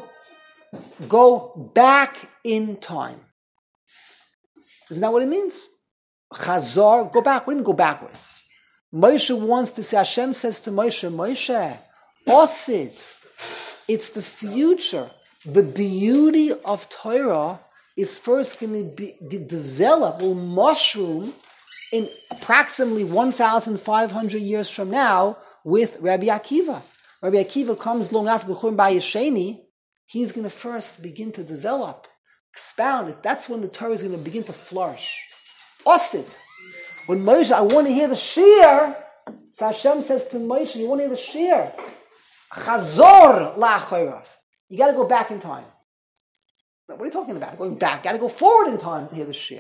back in time. Isn't that what it means? Chazor, go back. What do you mean go backwards? Moshe wants to say, Hashem says to Moshe, Moshe, osid, it's the future. The beauty of Torah is first going to be developed, will mushroom in approximately 1,500 years from now with Rabbi Akiva. Rabbi Akiva comes long after the Churban Bayis Sheni. He's going to first begin to develop, expound. That's when the Torah is going to begin to flourish. Osid. When Moshe, I want to hear the shir, so Hashem says to Moshe, you want to hear the shir? Chazor la'achayrav. You got to go back in time. What are you talking about? Going back. Got to go forward in time to hear the shir.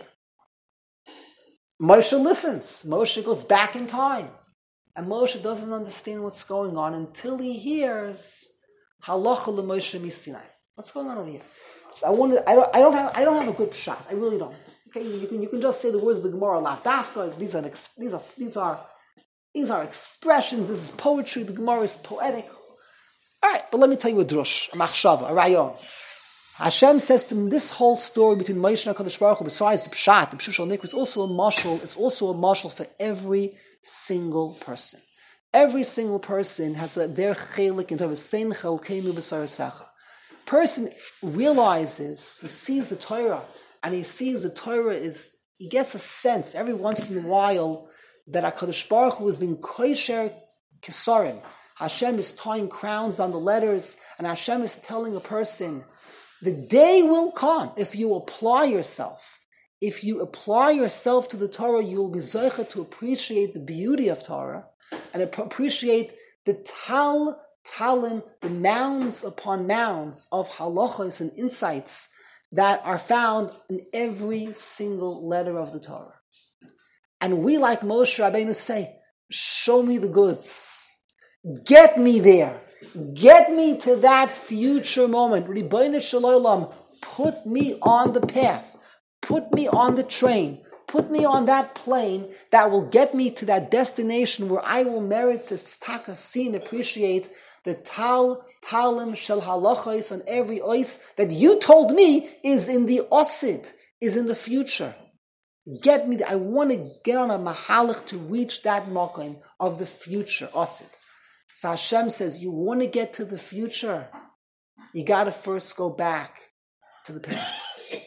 Moshe listens. Moshe goes back in time. And Moshe doesn't understand what's going on until he hears halacha l'Moshe misinai. What's going on over here? So I don't have a good shot. I really don't. Okay, you can just say the words of the Gemara lafdafka. These are expressions. This is poetry. The Gemara is poetic. All right, but let me tell you a drush, a machshava, a rayon. Hashem says to him, this whole story between Moshe and HaKadosh Baruch Hu, besides the pshat, the pshushal nikra, it's also a mashal for every single person. Every single person has their chelik in terms of sein chelkeinu b'sarasecha. Person realizes, he sees the Torah, and he sees the Torah he gets a sense every once in a while that HaKadosh Baruch Hu is being kosher kesarim. Hashem is tying crowns on the letters, and Hashem is telling a person, the day will come if you apply yourself. If you apply yourself to the Torah, you will be zocheh to appreciate the beauty of Torah and appreciate the talim, the mounds upon mounds of halachos and insights that are found in every single letter of the Torah. And we, like Moshe Rabbeinu, say, show me the goods. Get me there. Get me to that future moment. Ribono shel olam, put me on the path. Put me on the train. Put me on that plane that will get me to that destination where I will merit to see and appreciate the talim shel halachos on every ois that you told me is in the osid, is in the future. Get me there. I want to get on a mahalach to reach that makom of the future osid. So Hashem says, you want to get to the future, you got to first go back to the past.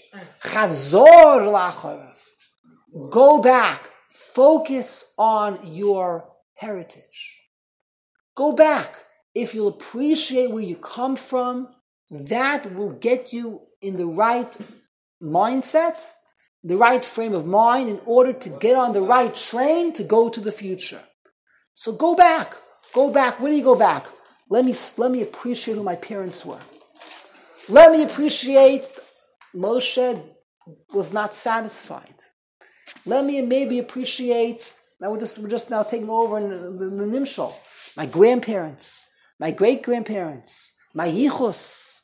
Chazor la'acharav. Go back. Focus on your heritage. Go back. If you'll appreciate where you come from, that will get you in the right mindset, the right frame of mind in order to get on the right train to go to the future. So go back. Go back. Where do you go back? Let me appreciate who my parents were. Let me appreciate Moshe was not satisfied. Let me maybe appreciate, now we're just now taking over in the Nimshal, my grandparents, my great-grandparents, my yichus.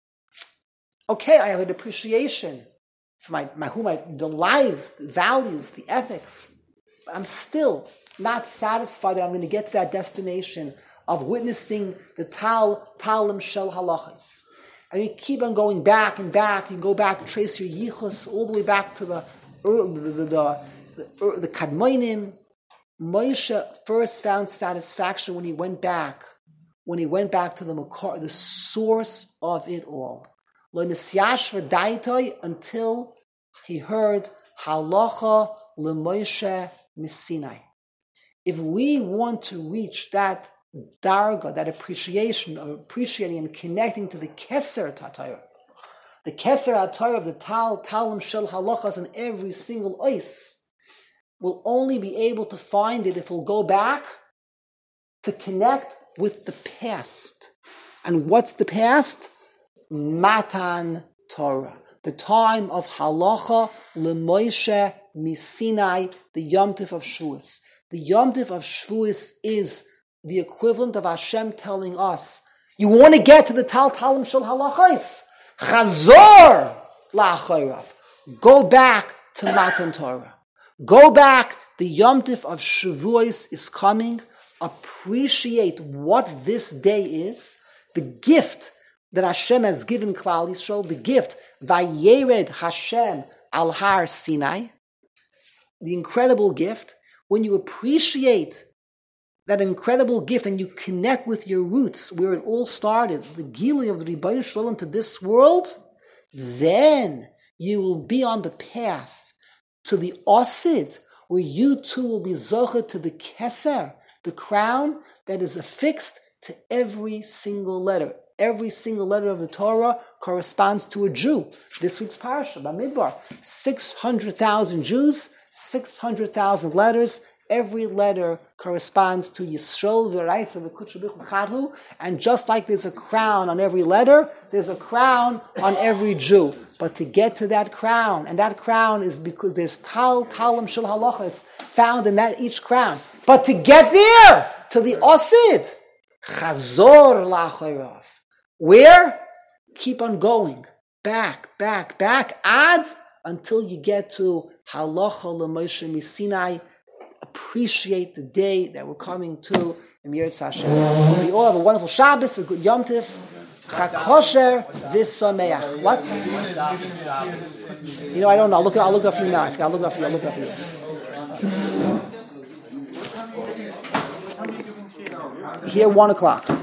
Okay, I have an appreciation for the lives, the values, the ethics. But I'm still not satisfied that I'm going to get to that destination of witnessing the talim shel halachas. And you keep on going back and back. You go back, trace your yichus all the way back to the kadmonim. Moshe first found satisfaction when he went back to the makor, the source of it all. Lo nisyashva daitoi, until he heard halacha leMoshe misinai. If we want to reach that darga, that appreciation of appreciating and connecting to the keser HaTorah, the keser HaTorah of the talim shel halachas in every single ois, we'll only be able to find it if we'll go back to connect with the past. And what's the past? Matan Torah, the time of halacha leMoshe misinai, the Yom Tov of Shavuos. The Yom Tov of Shavuos is the equivalent of Hashem telling us, you want to get to the talim shel halachos, chazor la'achayrav. Go back to Matan Torah. Go back. The Yom Tov of Shavuos is coming. Appreciate what this day is, the gift that Hashem has given Klal Yisrael, the gift, Vayered Hashem al Har Sinai, the incredible gift. When you appreciate that incredible gift and you connect with your roots, where it all started, the Gili of the Ribono Shel Olam to this world, then you will be on the path to the Osid, where you too will be zocha to the keser, the crown that is affixed to every single letter. Every single letter of the Torah corresponds to a Jew. This week's parasha, Bamidbar, 600,000 Jews, 600,000 letters. Every letter corresponds to Yisrael v'Raisa v'Kudsha B'Chu Chadhu, and just like there's a crown on every letter, there's a crown on every Jew. But to get to that crown, and that crown is because there's talim shel halachas found in that each crown. But to get there, to the Osid, Chazor la'achayrav. Where? Keep on going. Back, ad, until you get to Halacha l'Moshe Misinai. Appreciate the day that we're coming to Emir Hashem. We all have a wonderful Shabbos, a good Yom Tif. Chag Kosher v'Sameach. What? I don't know. I'll look it up for you now. I'll look it up for you. Here, 1:00.